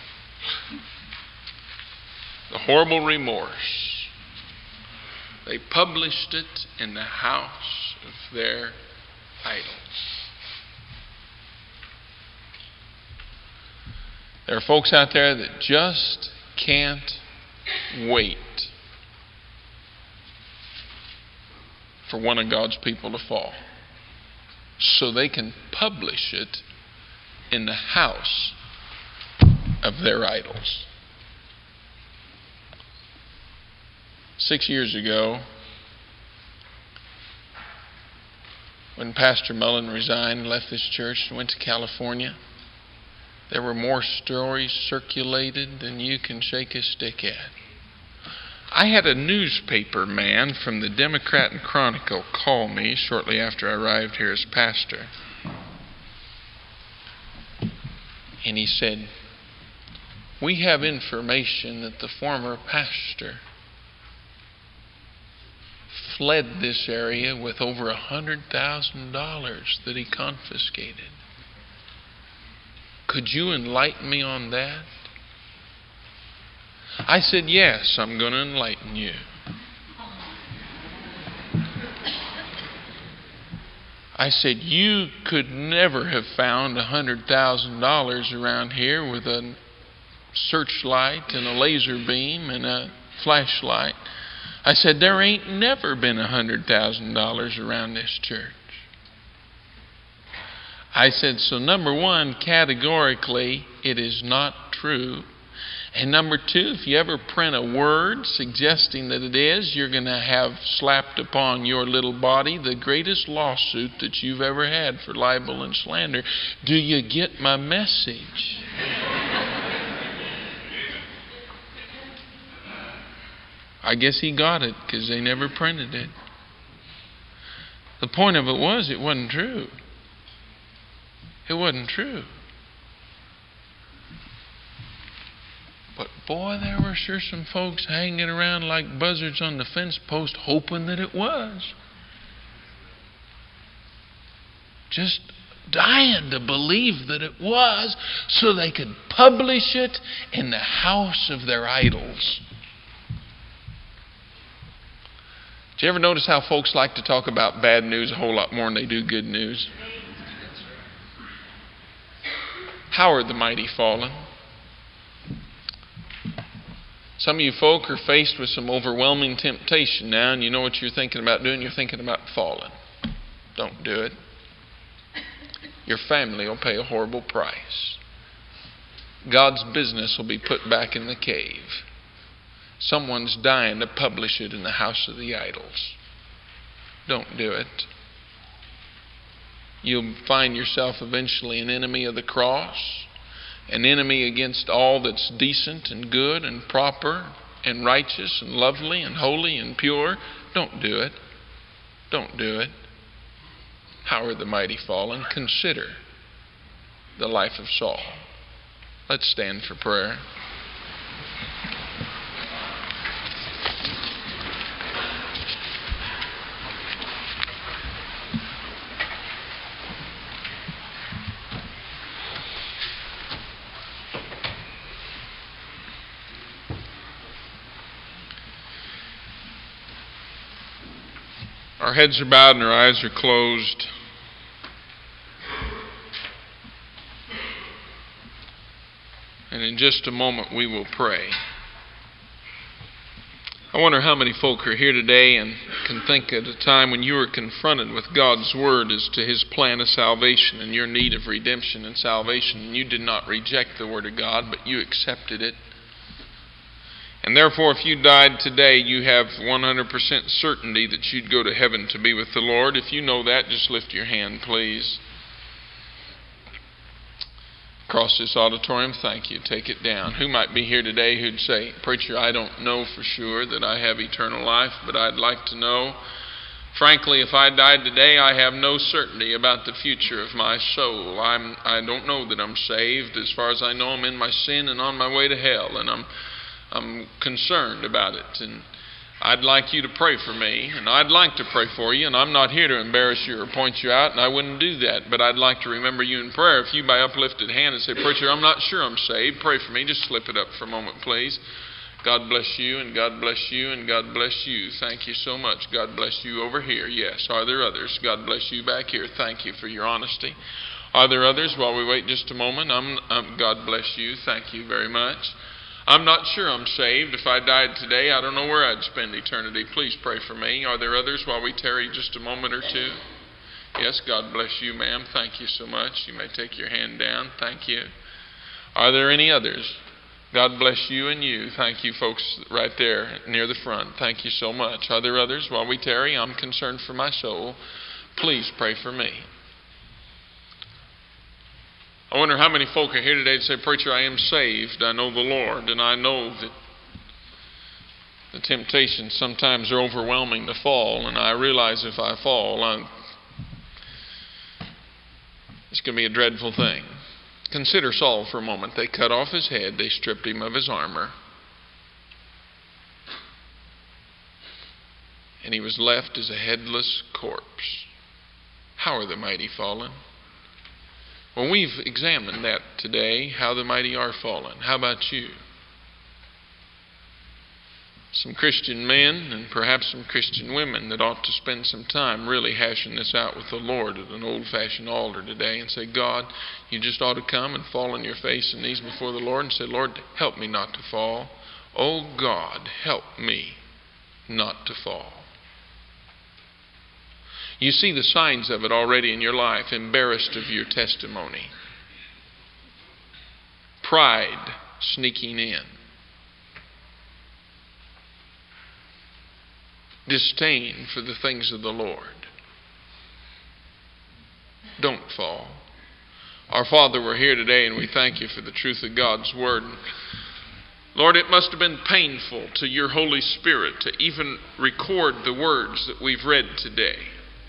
The horrible remorse. They published it in the house of their idols. There are folks out there that just can't wait for one of God's people to fall so they can publish it in the house of their idols. 6 years ago, when Pastor Mullen resigned, left this church and went to California, there were more stories circulated than you can shake a stick at. I had a newspaper man from the Democrat and Chronicle call me shortly after I arrived here as pastor. And he said, we have information that the former pastor fled this area with over $100,000 that he confiscated. Could you enlighten me on that? I said, yes, I'm going to enlighten you. I said, you could never have found $100,000 around here with a searchlight and a laser beam and a flashlight. I said, there ain't never been $100,000 around this church. I said, so number one, categorically, it is not true. And number two, if you ever print a word suggesting that it is, you're going to have slapped upon your little body the greatest lawsuit that you've ever had for libel and slander. Do you get my message? I guess he got it because they never printed it. The point of it was, it wasn't true. It wasn't true. But boy, there were sure some folks hanging around like buzzards on the fence post hoping that it was. Just dying to believe that it was so they could publish it in the house of their idols. Did you ever notice how folks like to talk about bad news a whole lot more than they do good news? How are the mighty fallen? Some of you folk are faced with some overwhelming temptation now, and you know what you're thinking about doing? You're thinking about falling. Don't do it. Your family will pay a horrible price. God's business will be put back in the cave. Someone's dying to publish it in the House of the Idols. Don't do it. You'll find yourself eventually an enemy of the cross, an enemy against all that's decent and good and proper and righteous and lovely and holy and pure. Don't do it. Don't do it. How are the mighty fallen? Consider the life of Saul. Let's stand for prayer. Our heads are bowed and our eyes are closed. And in just a moment we will pray. I wonder how many folk are here today and can think at a time when you were confronted with God's Word as to His plan of salvation and your need of redemption and salvation, and you did not reject the Word of God, but you accepted it. And therefore, if you died today, you have 100% certainty that you'd go to heaven to be with the Lord. If you know that, just lift your hand, please. Across this auditorium, thank you. Take it down. Who might be here today who'd say, "Preacher, I don't know for sure that I have eternal life, but I'd like to know. Frankly, if I died today, I have no certainty about the future of my soul. I don't know that I'm saved. As far as I know, I'm in my sin and on my way to hell, and I'm concerned about it, and I'd like you to pray for me, and I'd like to pray for you, and I'm not here to embarrass you or point you out, and I wouldn't do that, but I'd like to remember you in prayer. If you by uplifted hand and say, "Preacher, I'm not sure I'm saved, pray for me," just slip it up for a moment, please. God bless you, and God bless you, and God bless you. Thank you so much. God bless you over here. Yes. Are there others? God bless you back here. Thank you for your honesty. Are there others? While we wait just a moment, God bless you. Thank you very much. I'm not sure I'm saved. If I died today, I don't know where I'd spend eternity. Please pray for me. Are there others while we tarry just a moment or two? Yes, God bless you, ma'am. Thank you so much. You may take your hand down. Thank you. Are there any others? God bless you and you. Thank you, folks right there near the front. Thank you so much. Are there others while we tarry? I'm concerned for my soul. Please pray for me. I wonder how many folk are here today to say, "Preacher, I am saved. I know the Lord, and I know that the temptations sometimes are overwhelming to fall, and I realize if I fall, it's going to be a dreadful thing." Consider Saul for a moment. They cut off his head. They stripped him of his armor. And he was left as a headless corpse. How are the mighty fallen? Well, we've examined that today, how the mighty are fallen. How about you? Some Christian men and perhaps some Christian women that ought to spend some time really hashing this out with the Lord at an old-fashioned altar today and say, "God, you just ought to come and fall on your face and knees before the Lord and say, 'Lord, help me not to fall. Oh God, help me not to fall.'" You see the signs of it already in your life, embarrassed of your testimony. Pride sneaking in. Disdain for the things of the Lord. Don't fall. Our Father, we're here today and we thank you for the truth of God's Word. Lord, it must have been painful to your Holy Spirit to even record the words that we've read today.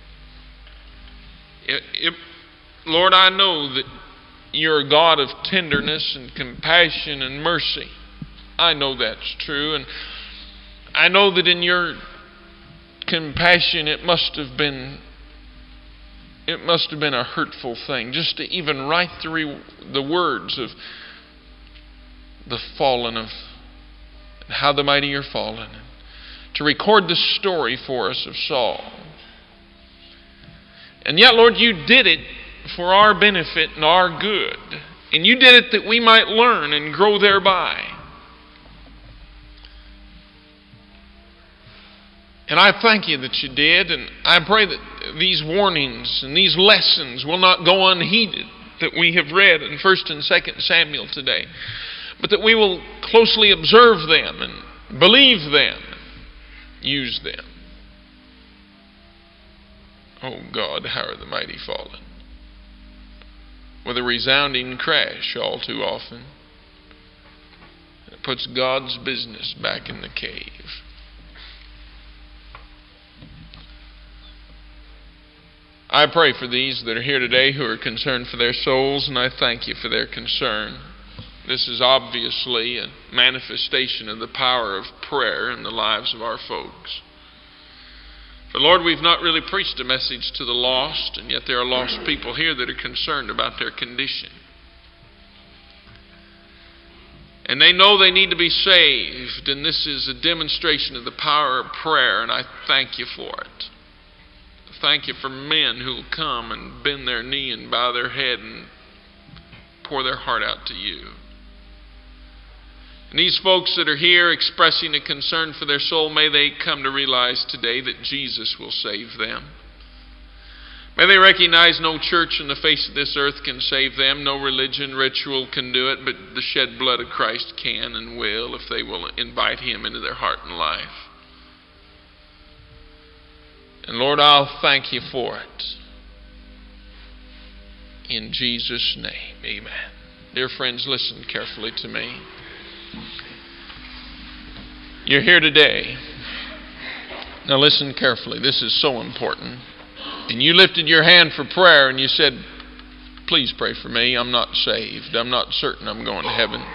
Lord, I know that you're a God of tenderness and compassion and mercy. I know that's true. And I know that in your compassion it must have been a hurtful thing just to even write the words of the fallen, of how the mighty are fallen, to record the story for us of Saul. And yet, Lord, you did it for our benefit and our good. And you did it that we might learn and grow thereby. And I thank you that you did. And I pray that these warnings and these lessons will not go unheeded that we have read in 1 and 2 Samuel today. But that we will closely observe them and Believe them. Use them. Oh God, how are the mighty fallen? With a resounding crash all too often. It puts God's business back in the cave. I pray for these that are here today who are concerned for their souls, and I thank you for their concern. This is obviously a manifestation of the power of prayer in the lives of our folks. For Lord, we've not really preached a message to the lost, and yet there are lost people here that are concerned about their condition. And they know they need to be saved, and this is a demonstration of the power of prayer, and I thank you for it. Thank you for men who will come and bend their knee and bow their head and pour their heart out to you. And these folks that are here expressing a concern for their soul, may they come to realize today that Jesus will save them. May they recognize no church on the face of this earth can save them, no religion, ritual can do it, but the shed blood of Christ can and will if they will invite Him into their heart and life. And Lord, I'll thank you for it. In Jesus' name, amen. Dear friends, listen carefully to me. You're here today. Now listen carefully. This is so important. And you lifted your hand for prayer and you said, please pray for me. I'm not saved. I'm not certain I'm going to heaven.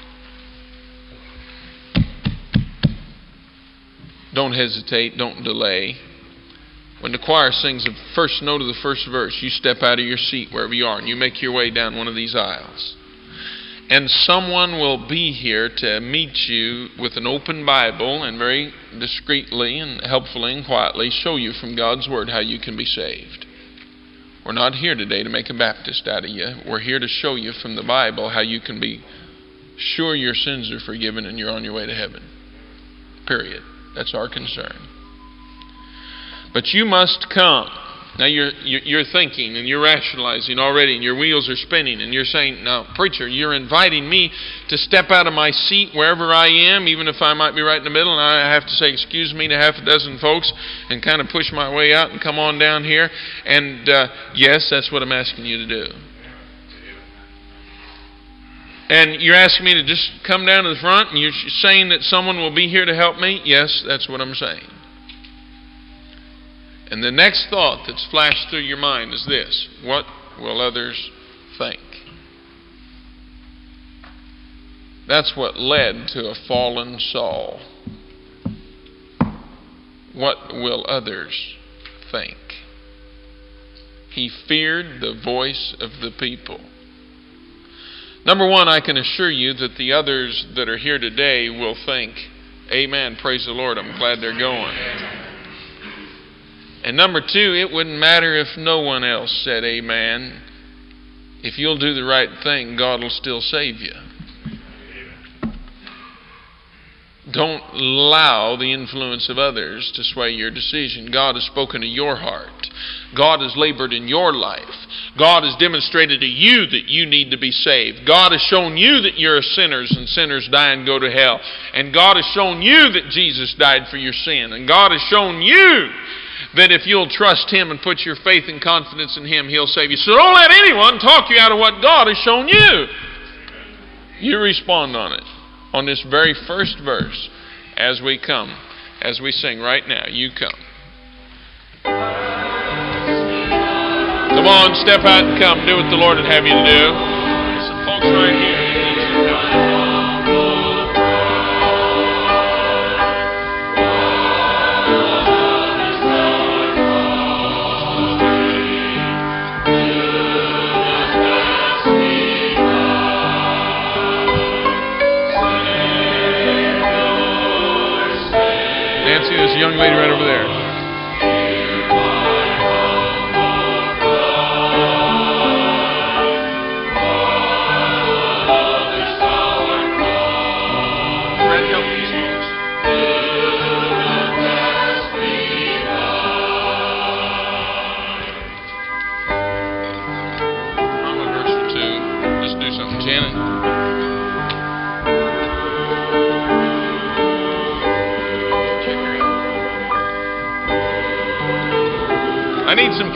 Don't hesitate. Don't delay. When the choir sings the first note of the first verse, you step out of your seat wherever you are and you make your way down one of these aisles. And someone will be here to meet you with an open Bible and very discreetly and helpfully and quietly show you from God's Word how you can be saved. We're not here today to make a Baptist out of you. We're here to show you from the Bible how you can be sure your sins are forgiven and you're on your way to heaven. Period. That's our concern. But you must come. Now you're thinking and you're rationalizing already and your wheels are spinning and you're saying, now preacher, you're inviting me to step out of my seat wherever I am, even if I might be right in the middle and I have to say excuse me to half a dozen folks and kind of push my way out and come on down here. And yes, that's what I'm asking you to do. And you're asking me to just come down to the front and you're saying that someone will be here to help me? Yes, that's what I'm saying. And the next thought that's flashed through your mind is this: what will others think? That's what led to a fallen Saul. What will others think? He feared the voice of the people. Number one, I can assure you that the others that are here today will think, amen, praise the Lord, I'm glad they're going. And number two, it wouldn't matter if no one else said amen. If you'll do the right thing, God will still save you. Don't allow the influence of others to sway your decision. God has spoken to your heart. God has labored in your life. God has demonstrated to you that you need to be saved. God has shown you that you're sinners and sinners die and go to hell. And God has shown you that Jesus died for your sin. And God has shown you that if you'll trust Him and put your faith and confidence in Him, He'll save you. So don't let anyone talk you out of what God has shown you. You respond on it. On this very first verse, as we sing right now, you come. Come on, step out and come. Do what the Lord would have you to do. There's some folks right here. There's a young lady right over there.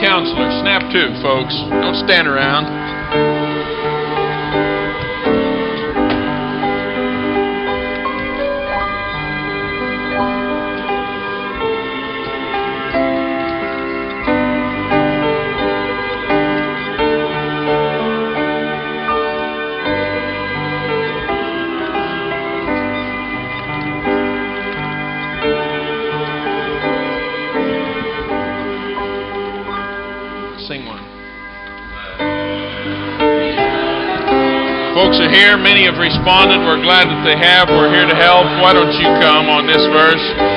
counselor. Snap to, folks. Don't stand around. Folks are here. Many have responded. We're glad that they have. We're here to help. Why don't you come on this verse?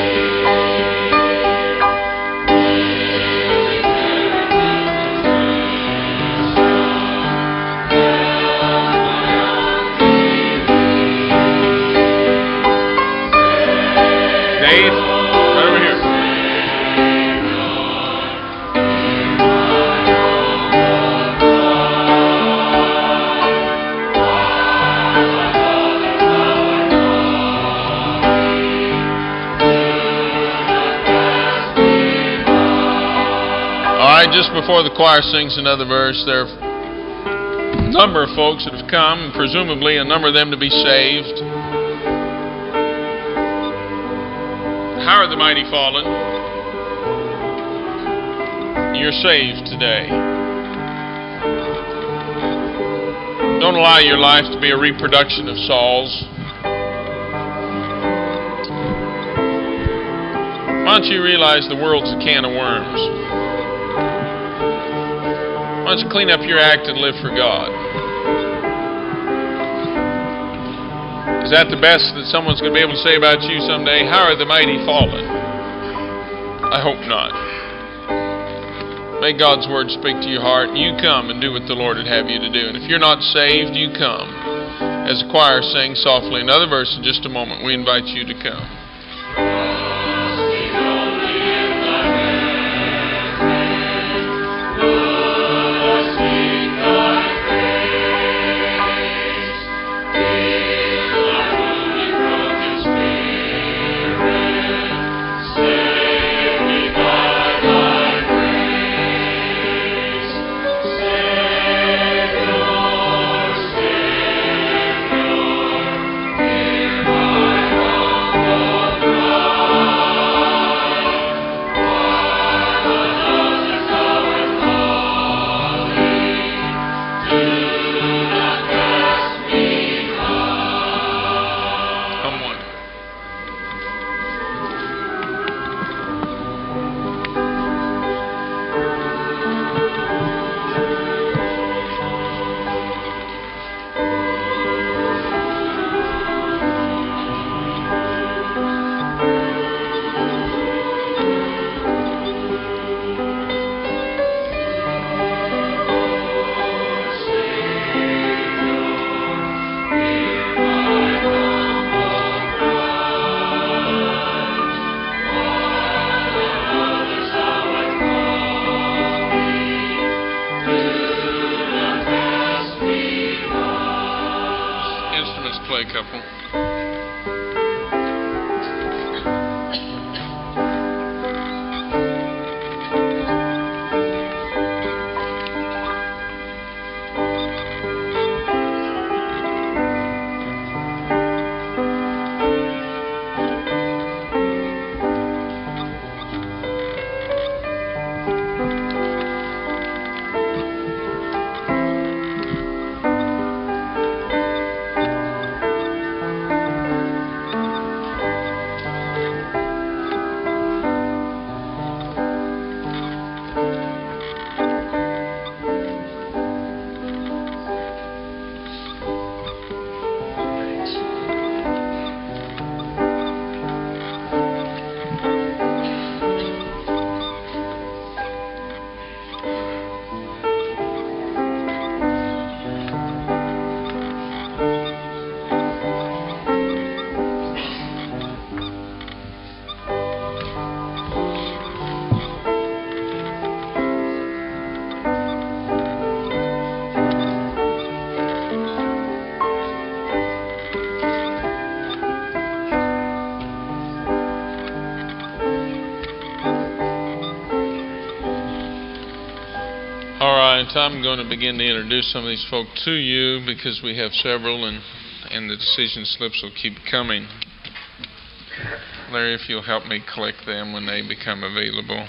Just before the choir sings another verse, there are a number of folks that have come, presumably a number of them to be saved. How are the mighty fallen? You're saved today. Don't allow your life to be a reproduction of Saul's. Why don't you realize the world's a can of worms? Why don't you clean up your act and live for God? Is that the best that someone's going to be able to say about you someday? How are the mighty fallen? I hope not. May God's word speak to your heart, and you come and do what the Lord would have you to do. And if you're not saved, you come. As the choir sings softly another verse in just a moment, we invite you to come. I'm going to begin to introduce some of these folk to you because we have several and the decision slips will keep coming. Larry, if you'll help me collect them when they become available.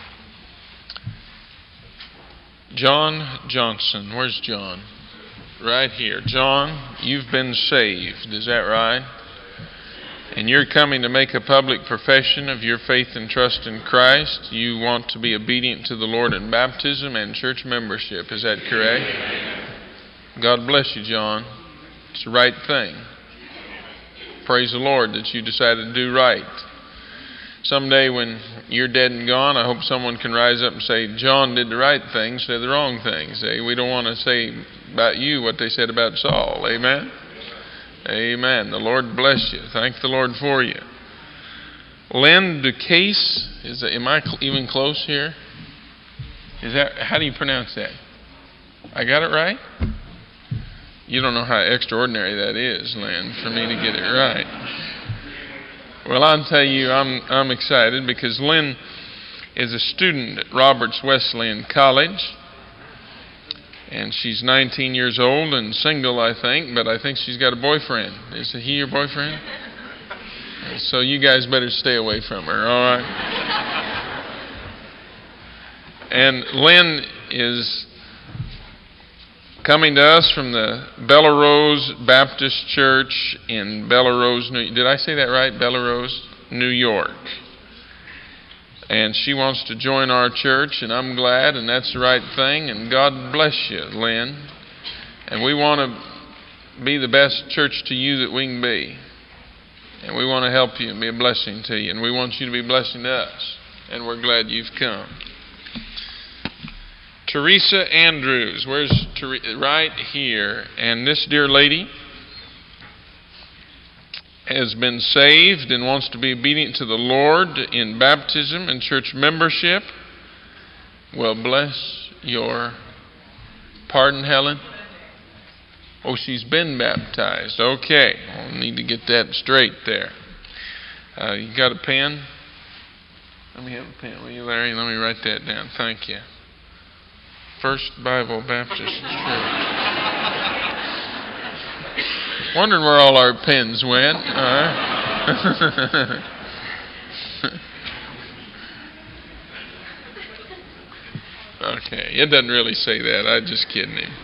John Johnson. Where's John? Right here. John, you've been saved. Is that right? And you're coming to make a public profession of your faith and trust in Christ. You want to be obedient to the Lord in baptism and church membership. Is that correct? God bless you, John. It's the right thing. Praise the Lord that you decided to do right. Someday when you're dead and gone, I hope someone can rise up and say, John did the right thing instead of the wrong thing. We don't want to say about you what they said about Saul. Amen? Amen. The Lord bless you. Thank the Lord for you. Lynn Ducase, am I even close here? How do you pronounce that? I got it right? You don't know how extraordinary that is, Lynn, for me to get it right. Well, I'll tell you, I'm excited because Lynn is a student at Roberts Wesleyan College. And she's 19 years old and single, I think, but I think she's got a boyfriend. Is he your boyfriend? So you guys better stay away from her, all right? And Lynn is coming to us from the Bellarose Baptist Church in Bellarose, did I say that right? Bellarose, New York. And she wants to join our church, and I'm glad, and that's the right thing. And God bless you, Lynn. And we want to be the best church to you that we can be. And we want to help you and be a blessing to you. And we want you to be a blessing to us. And we're glad you've come. Teresa Andrews. Where's Teresa? Right here. And this dear lady has been saved and wants to be obedient to the Lord in baptism and church membership. Well, bless your pardon, Helen. Oh, she's been baptized. Okay, I'll need to get that straight there. You got a pen? Let me have a pen, will you, Larry? Let me write that down. Thank you. First Bible Baptist Church. Wondering where all our pens went. Okay, it doesn't really say that. I'm just kidding him.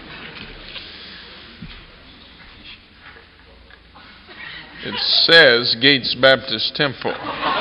It says Gates Baptist Temple.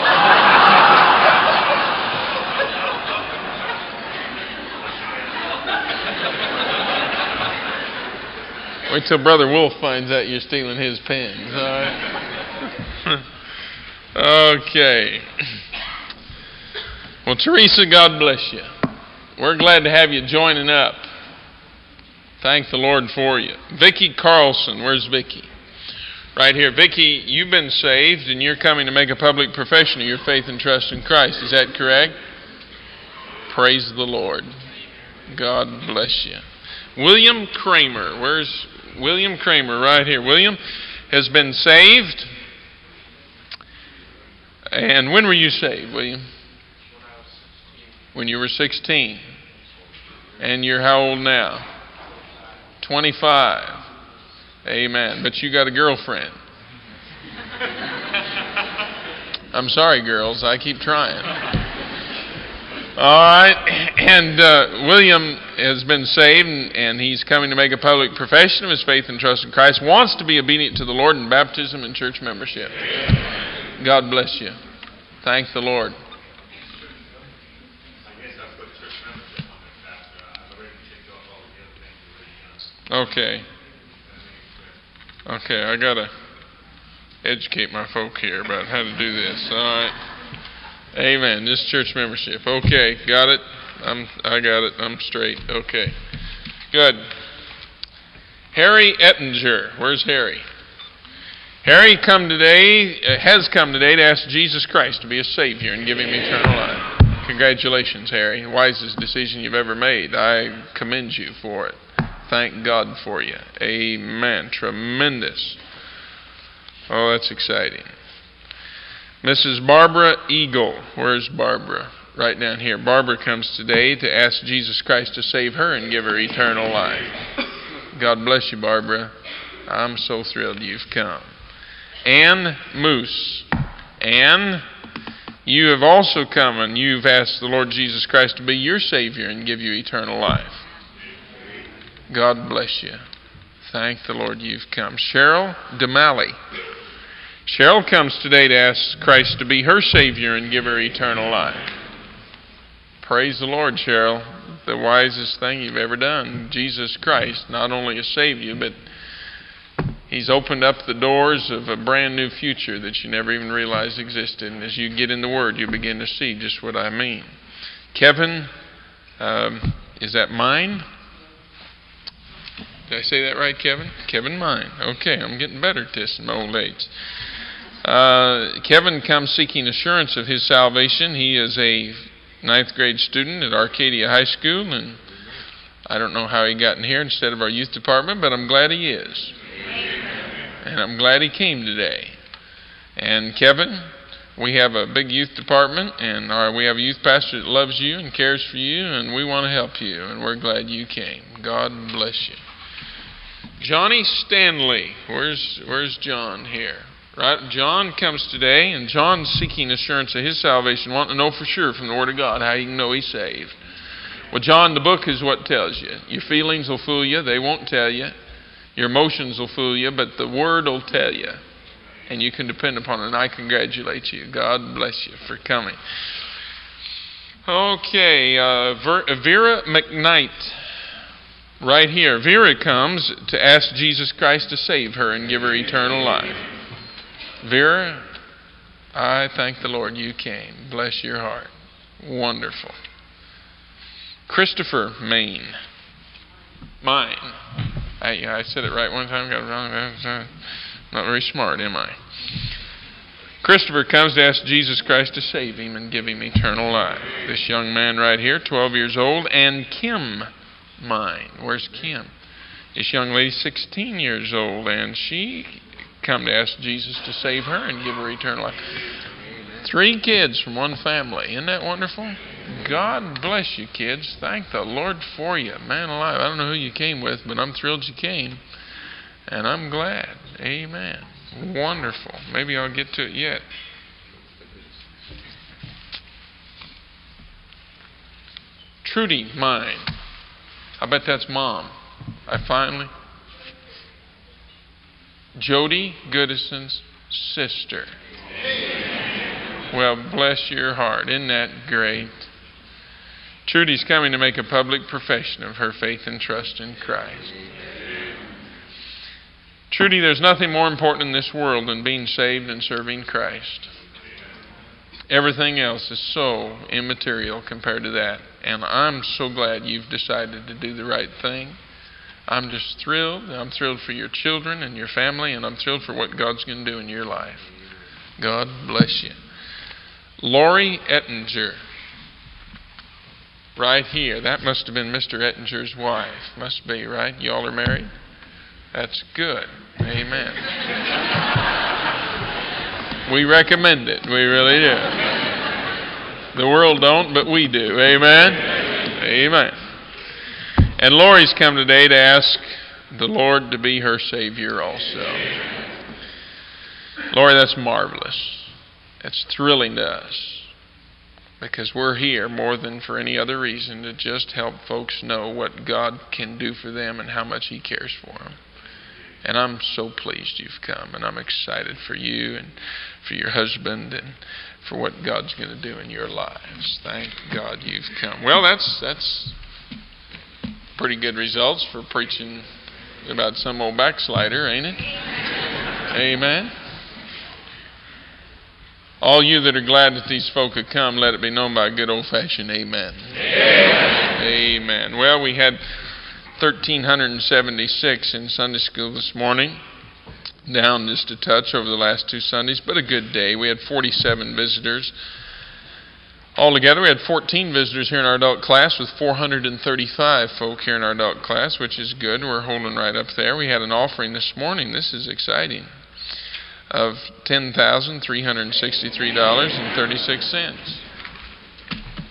Wait till Brother Wolf finds out you're stealing his pens, all right? Okay. Well, Teresa, God bless you. We're glad to have you joining up. Thank the Lord for you. Vicki Carlson, where's Vicki? Right here. Vicki, you've been saved and you're coming to make a public profession of your faith and trust in Christ. Is that correct? Praise the Lord. God bless you. William Kramer. Where's William Kramer? Right here. William has been saved. And when were you saved, William? When you were 16. And you're how old now? 25. Amen. But you got a girlfriend. I'm sorry, girls. I keep trying. All right. And William has been saved, and he's coming to make a public profession of his faith and trust in Christ. Wants to be obedient to the Lord in baptism and church membership. God bless you. Thank the Lord. Okay. Okay, I got to educate my folk here about how to do this. All right. Amen. This church membership. Okay, got it? I got it. I'm straight. Okay. Good. Harry Ettinger. Where's Harry? Harry has come today to ask Jesus Christ to be his Savior and give him eternal life. Congratulations, Harry. Wisest decision you've ever made. I commend you for it. Thank God for you. Amen. Tremendous. Oh, that's exciting. Mrs. Barbara Eagle. Where's Barbara? right down here. Barbara comes today to ask Jesus Christ to save her and give her eternal life. God bless you, Barbara. I'm so thrilled you've come. Ann Moose. Ann, you have also come and you've asked the Lord Jesus Christ to be your Savior and give you eternal life. God bless you. Thank the Lord you've come. Cheryl DeMalley. Cheryl comes today to ask Christ to be her Savior and give her eternal life. Praise the Lord, Cheryl. The wisest thing you've ever done. Jesus Christ not only has saved you, but He's opened up the doors of a brand new future that you never even realized existed. And as you get in the Word, you begin to see just what I mean. Kevin, is that mine? Did I say that right, Kevin? Kevin Mine. Okay, I'm getting better at this in my old age. Kevin comes seeking assurance of his salvation. He is a 9th grade student at Arcadia High School, and I don't know how he got in here instead of our youth department, but I'm glad he is. And I'm glad he came today. And Kevin, we have a big youth department, and we have a youth pastor that loves you and cares for you, and we want to help you, and we're glad you came. God bless you. Johnny Stanley. Where's John here? Right? John comes today, and John's seeking assurance of his salvation, wanting to know for sure from the Word of God how he can know he's saved. Well, John, the book is what tells you. Your feelings will fool you. They won't tell you. Your emotions will fool you, but the Word will tell you. And you can depend upon it, and I congratulate you. God bless you for coming. Okay, Vera McKnight. Right here. Vera comes to ask Jesus Christ to save her and give her eternal life. Vera, I thank the Lord you came. Bless your heart. Wonderful. Christopher Mine. I said it right one time, got it wrong. Not very smart, am I? Christopher comes to ask Jesus Christ to save him and give him eternal life. This young man right here, 12 years old, and Kim Mine. Where's Kim? This young lady, 16 years old, and she come to ask Jesus to save her and give her eternal life. 3 kids from one family. Isn't that wonderful? God bless you, kids. Thank the Lord for you. Man alive, I don't know who you came with, but I'm thrilled you came. And I'm glad. Amen. Wonderful. Maybe I'll get to it yet. Trudy Mine. I bet that's Mom. Jody Goodison's sister. Well, bless your heart. Isn't that great? Trudy's coming to make a public profession of her faith and trust in Christ. Trudy, there's nothing more important in this world than being saved and serving Christ. Everything else is so immaterial compared to that. And I'm so glad you've decided to do the right thing. I'm just thrilled. I'm thrilled for your children and your family, and I'm thrilled for what God's going to do in your life. God bless you. Lori Ettinger. Right here. That must have been Mr. Ettinger's wife. Must be, right? Y'all are married? That's good. Amen. We recommend it. We really do. The world don't, but we do. Amen? Amen. And Lori's come today to ask the Lord to be her Savior also. Lori, that's marvelous. It's thrilling to us because we're here more than for any other reason to just help folks know what God can do for them and how much He cares for them. And I'm so pleased you've come, and I'm excited for you and for your husband and for what God's going to do in your lives. Thank God you've come. Well, that's pretty good results for preaching about some old backslider, ain't it? Amen. All you that are glad that these folk have come, let it be known by a good old-fashioned amen. Amen. Amen. Well, we had 1,376 in Sunday school this morning. Down just a touch over the last 2 Sundays, but a good day. We had 47 visitors. Altogether, we had 14 visitors here in our adult class with 435 folk here in our adult class, which is good. We're holding right up there. We had an offering this morning. This is exciting. Of $10,363.36.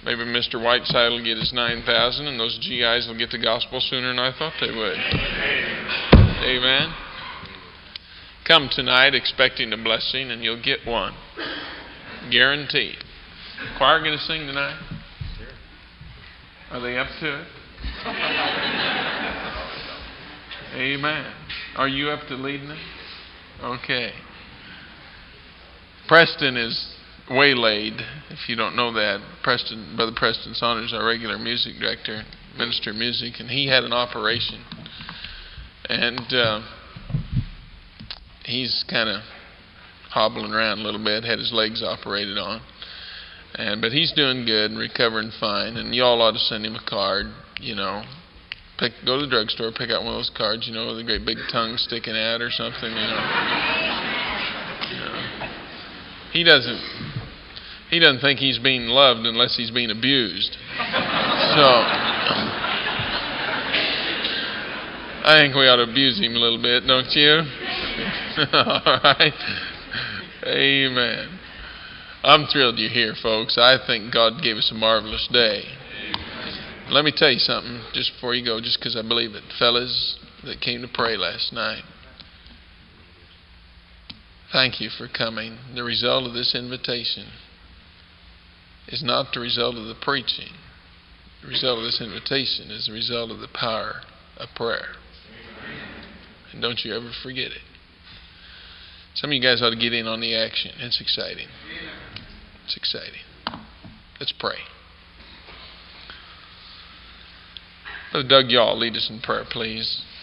Maybe Mr. Whiteside will get his 9,000, and those GIs will get the gospel sooner than I thought they would. Amen. Come tonight expecting a blessing, and you'll get one. Guaranteed. Choir going to sing tonight? Are they up to it? Amen. Are you up to leading them? Okay. Preston is waylaid, if you don't know that. Brother Preston Saunders, our regular music director, minister of music, and he had an operation. And he's kind of hobbling around a little bit, had his legs operated on. But he's doing good and recovering fine, and y'all ought to send him a card, you know. Go to the drugstore, pick out one of those cards, you know, with a great big tongue sticking out or something, you know. He doesn't think he's being loved unless he's being abused. So I think we ought to abuse him a little bit, don't you? All right. Amen. I'm thrilled you're here, folks. I think God gave us a marvelous day. Let me tell you something just before you go, just because I believe it. Fellas that came to pray last night, thank you for coming. The result of this invitation is not the result of the preaching. The result of this invitation is the result of the power of prayer. And don't you ever forget it. Some of you guys ought to get in on the action. It's exciting. It's exciting. Let's pray. Brother Doug Yaw, lead us in prayer, please.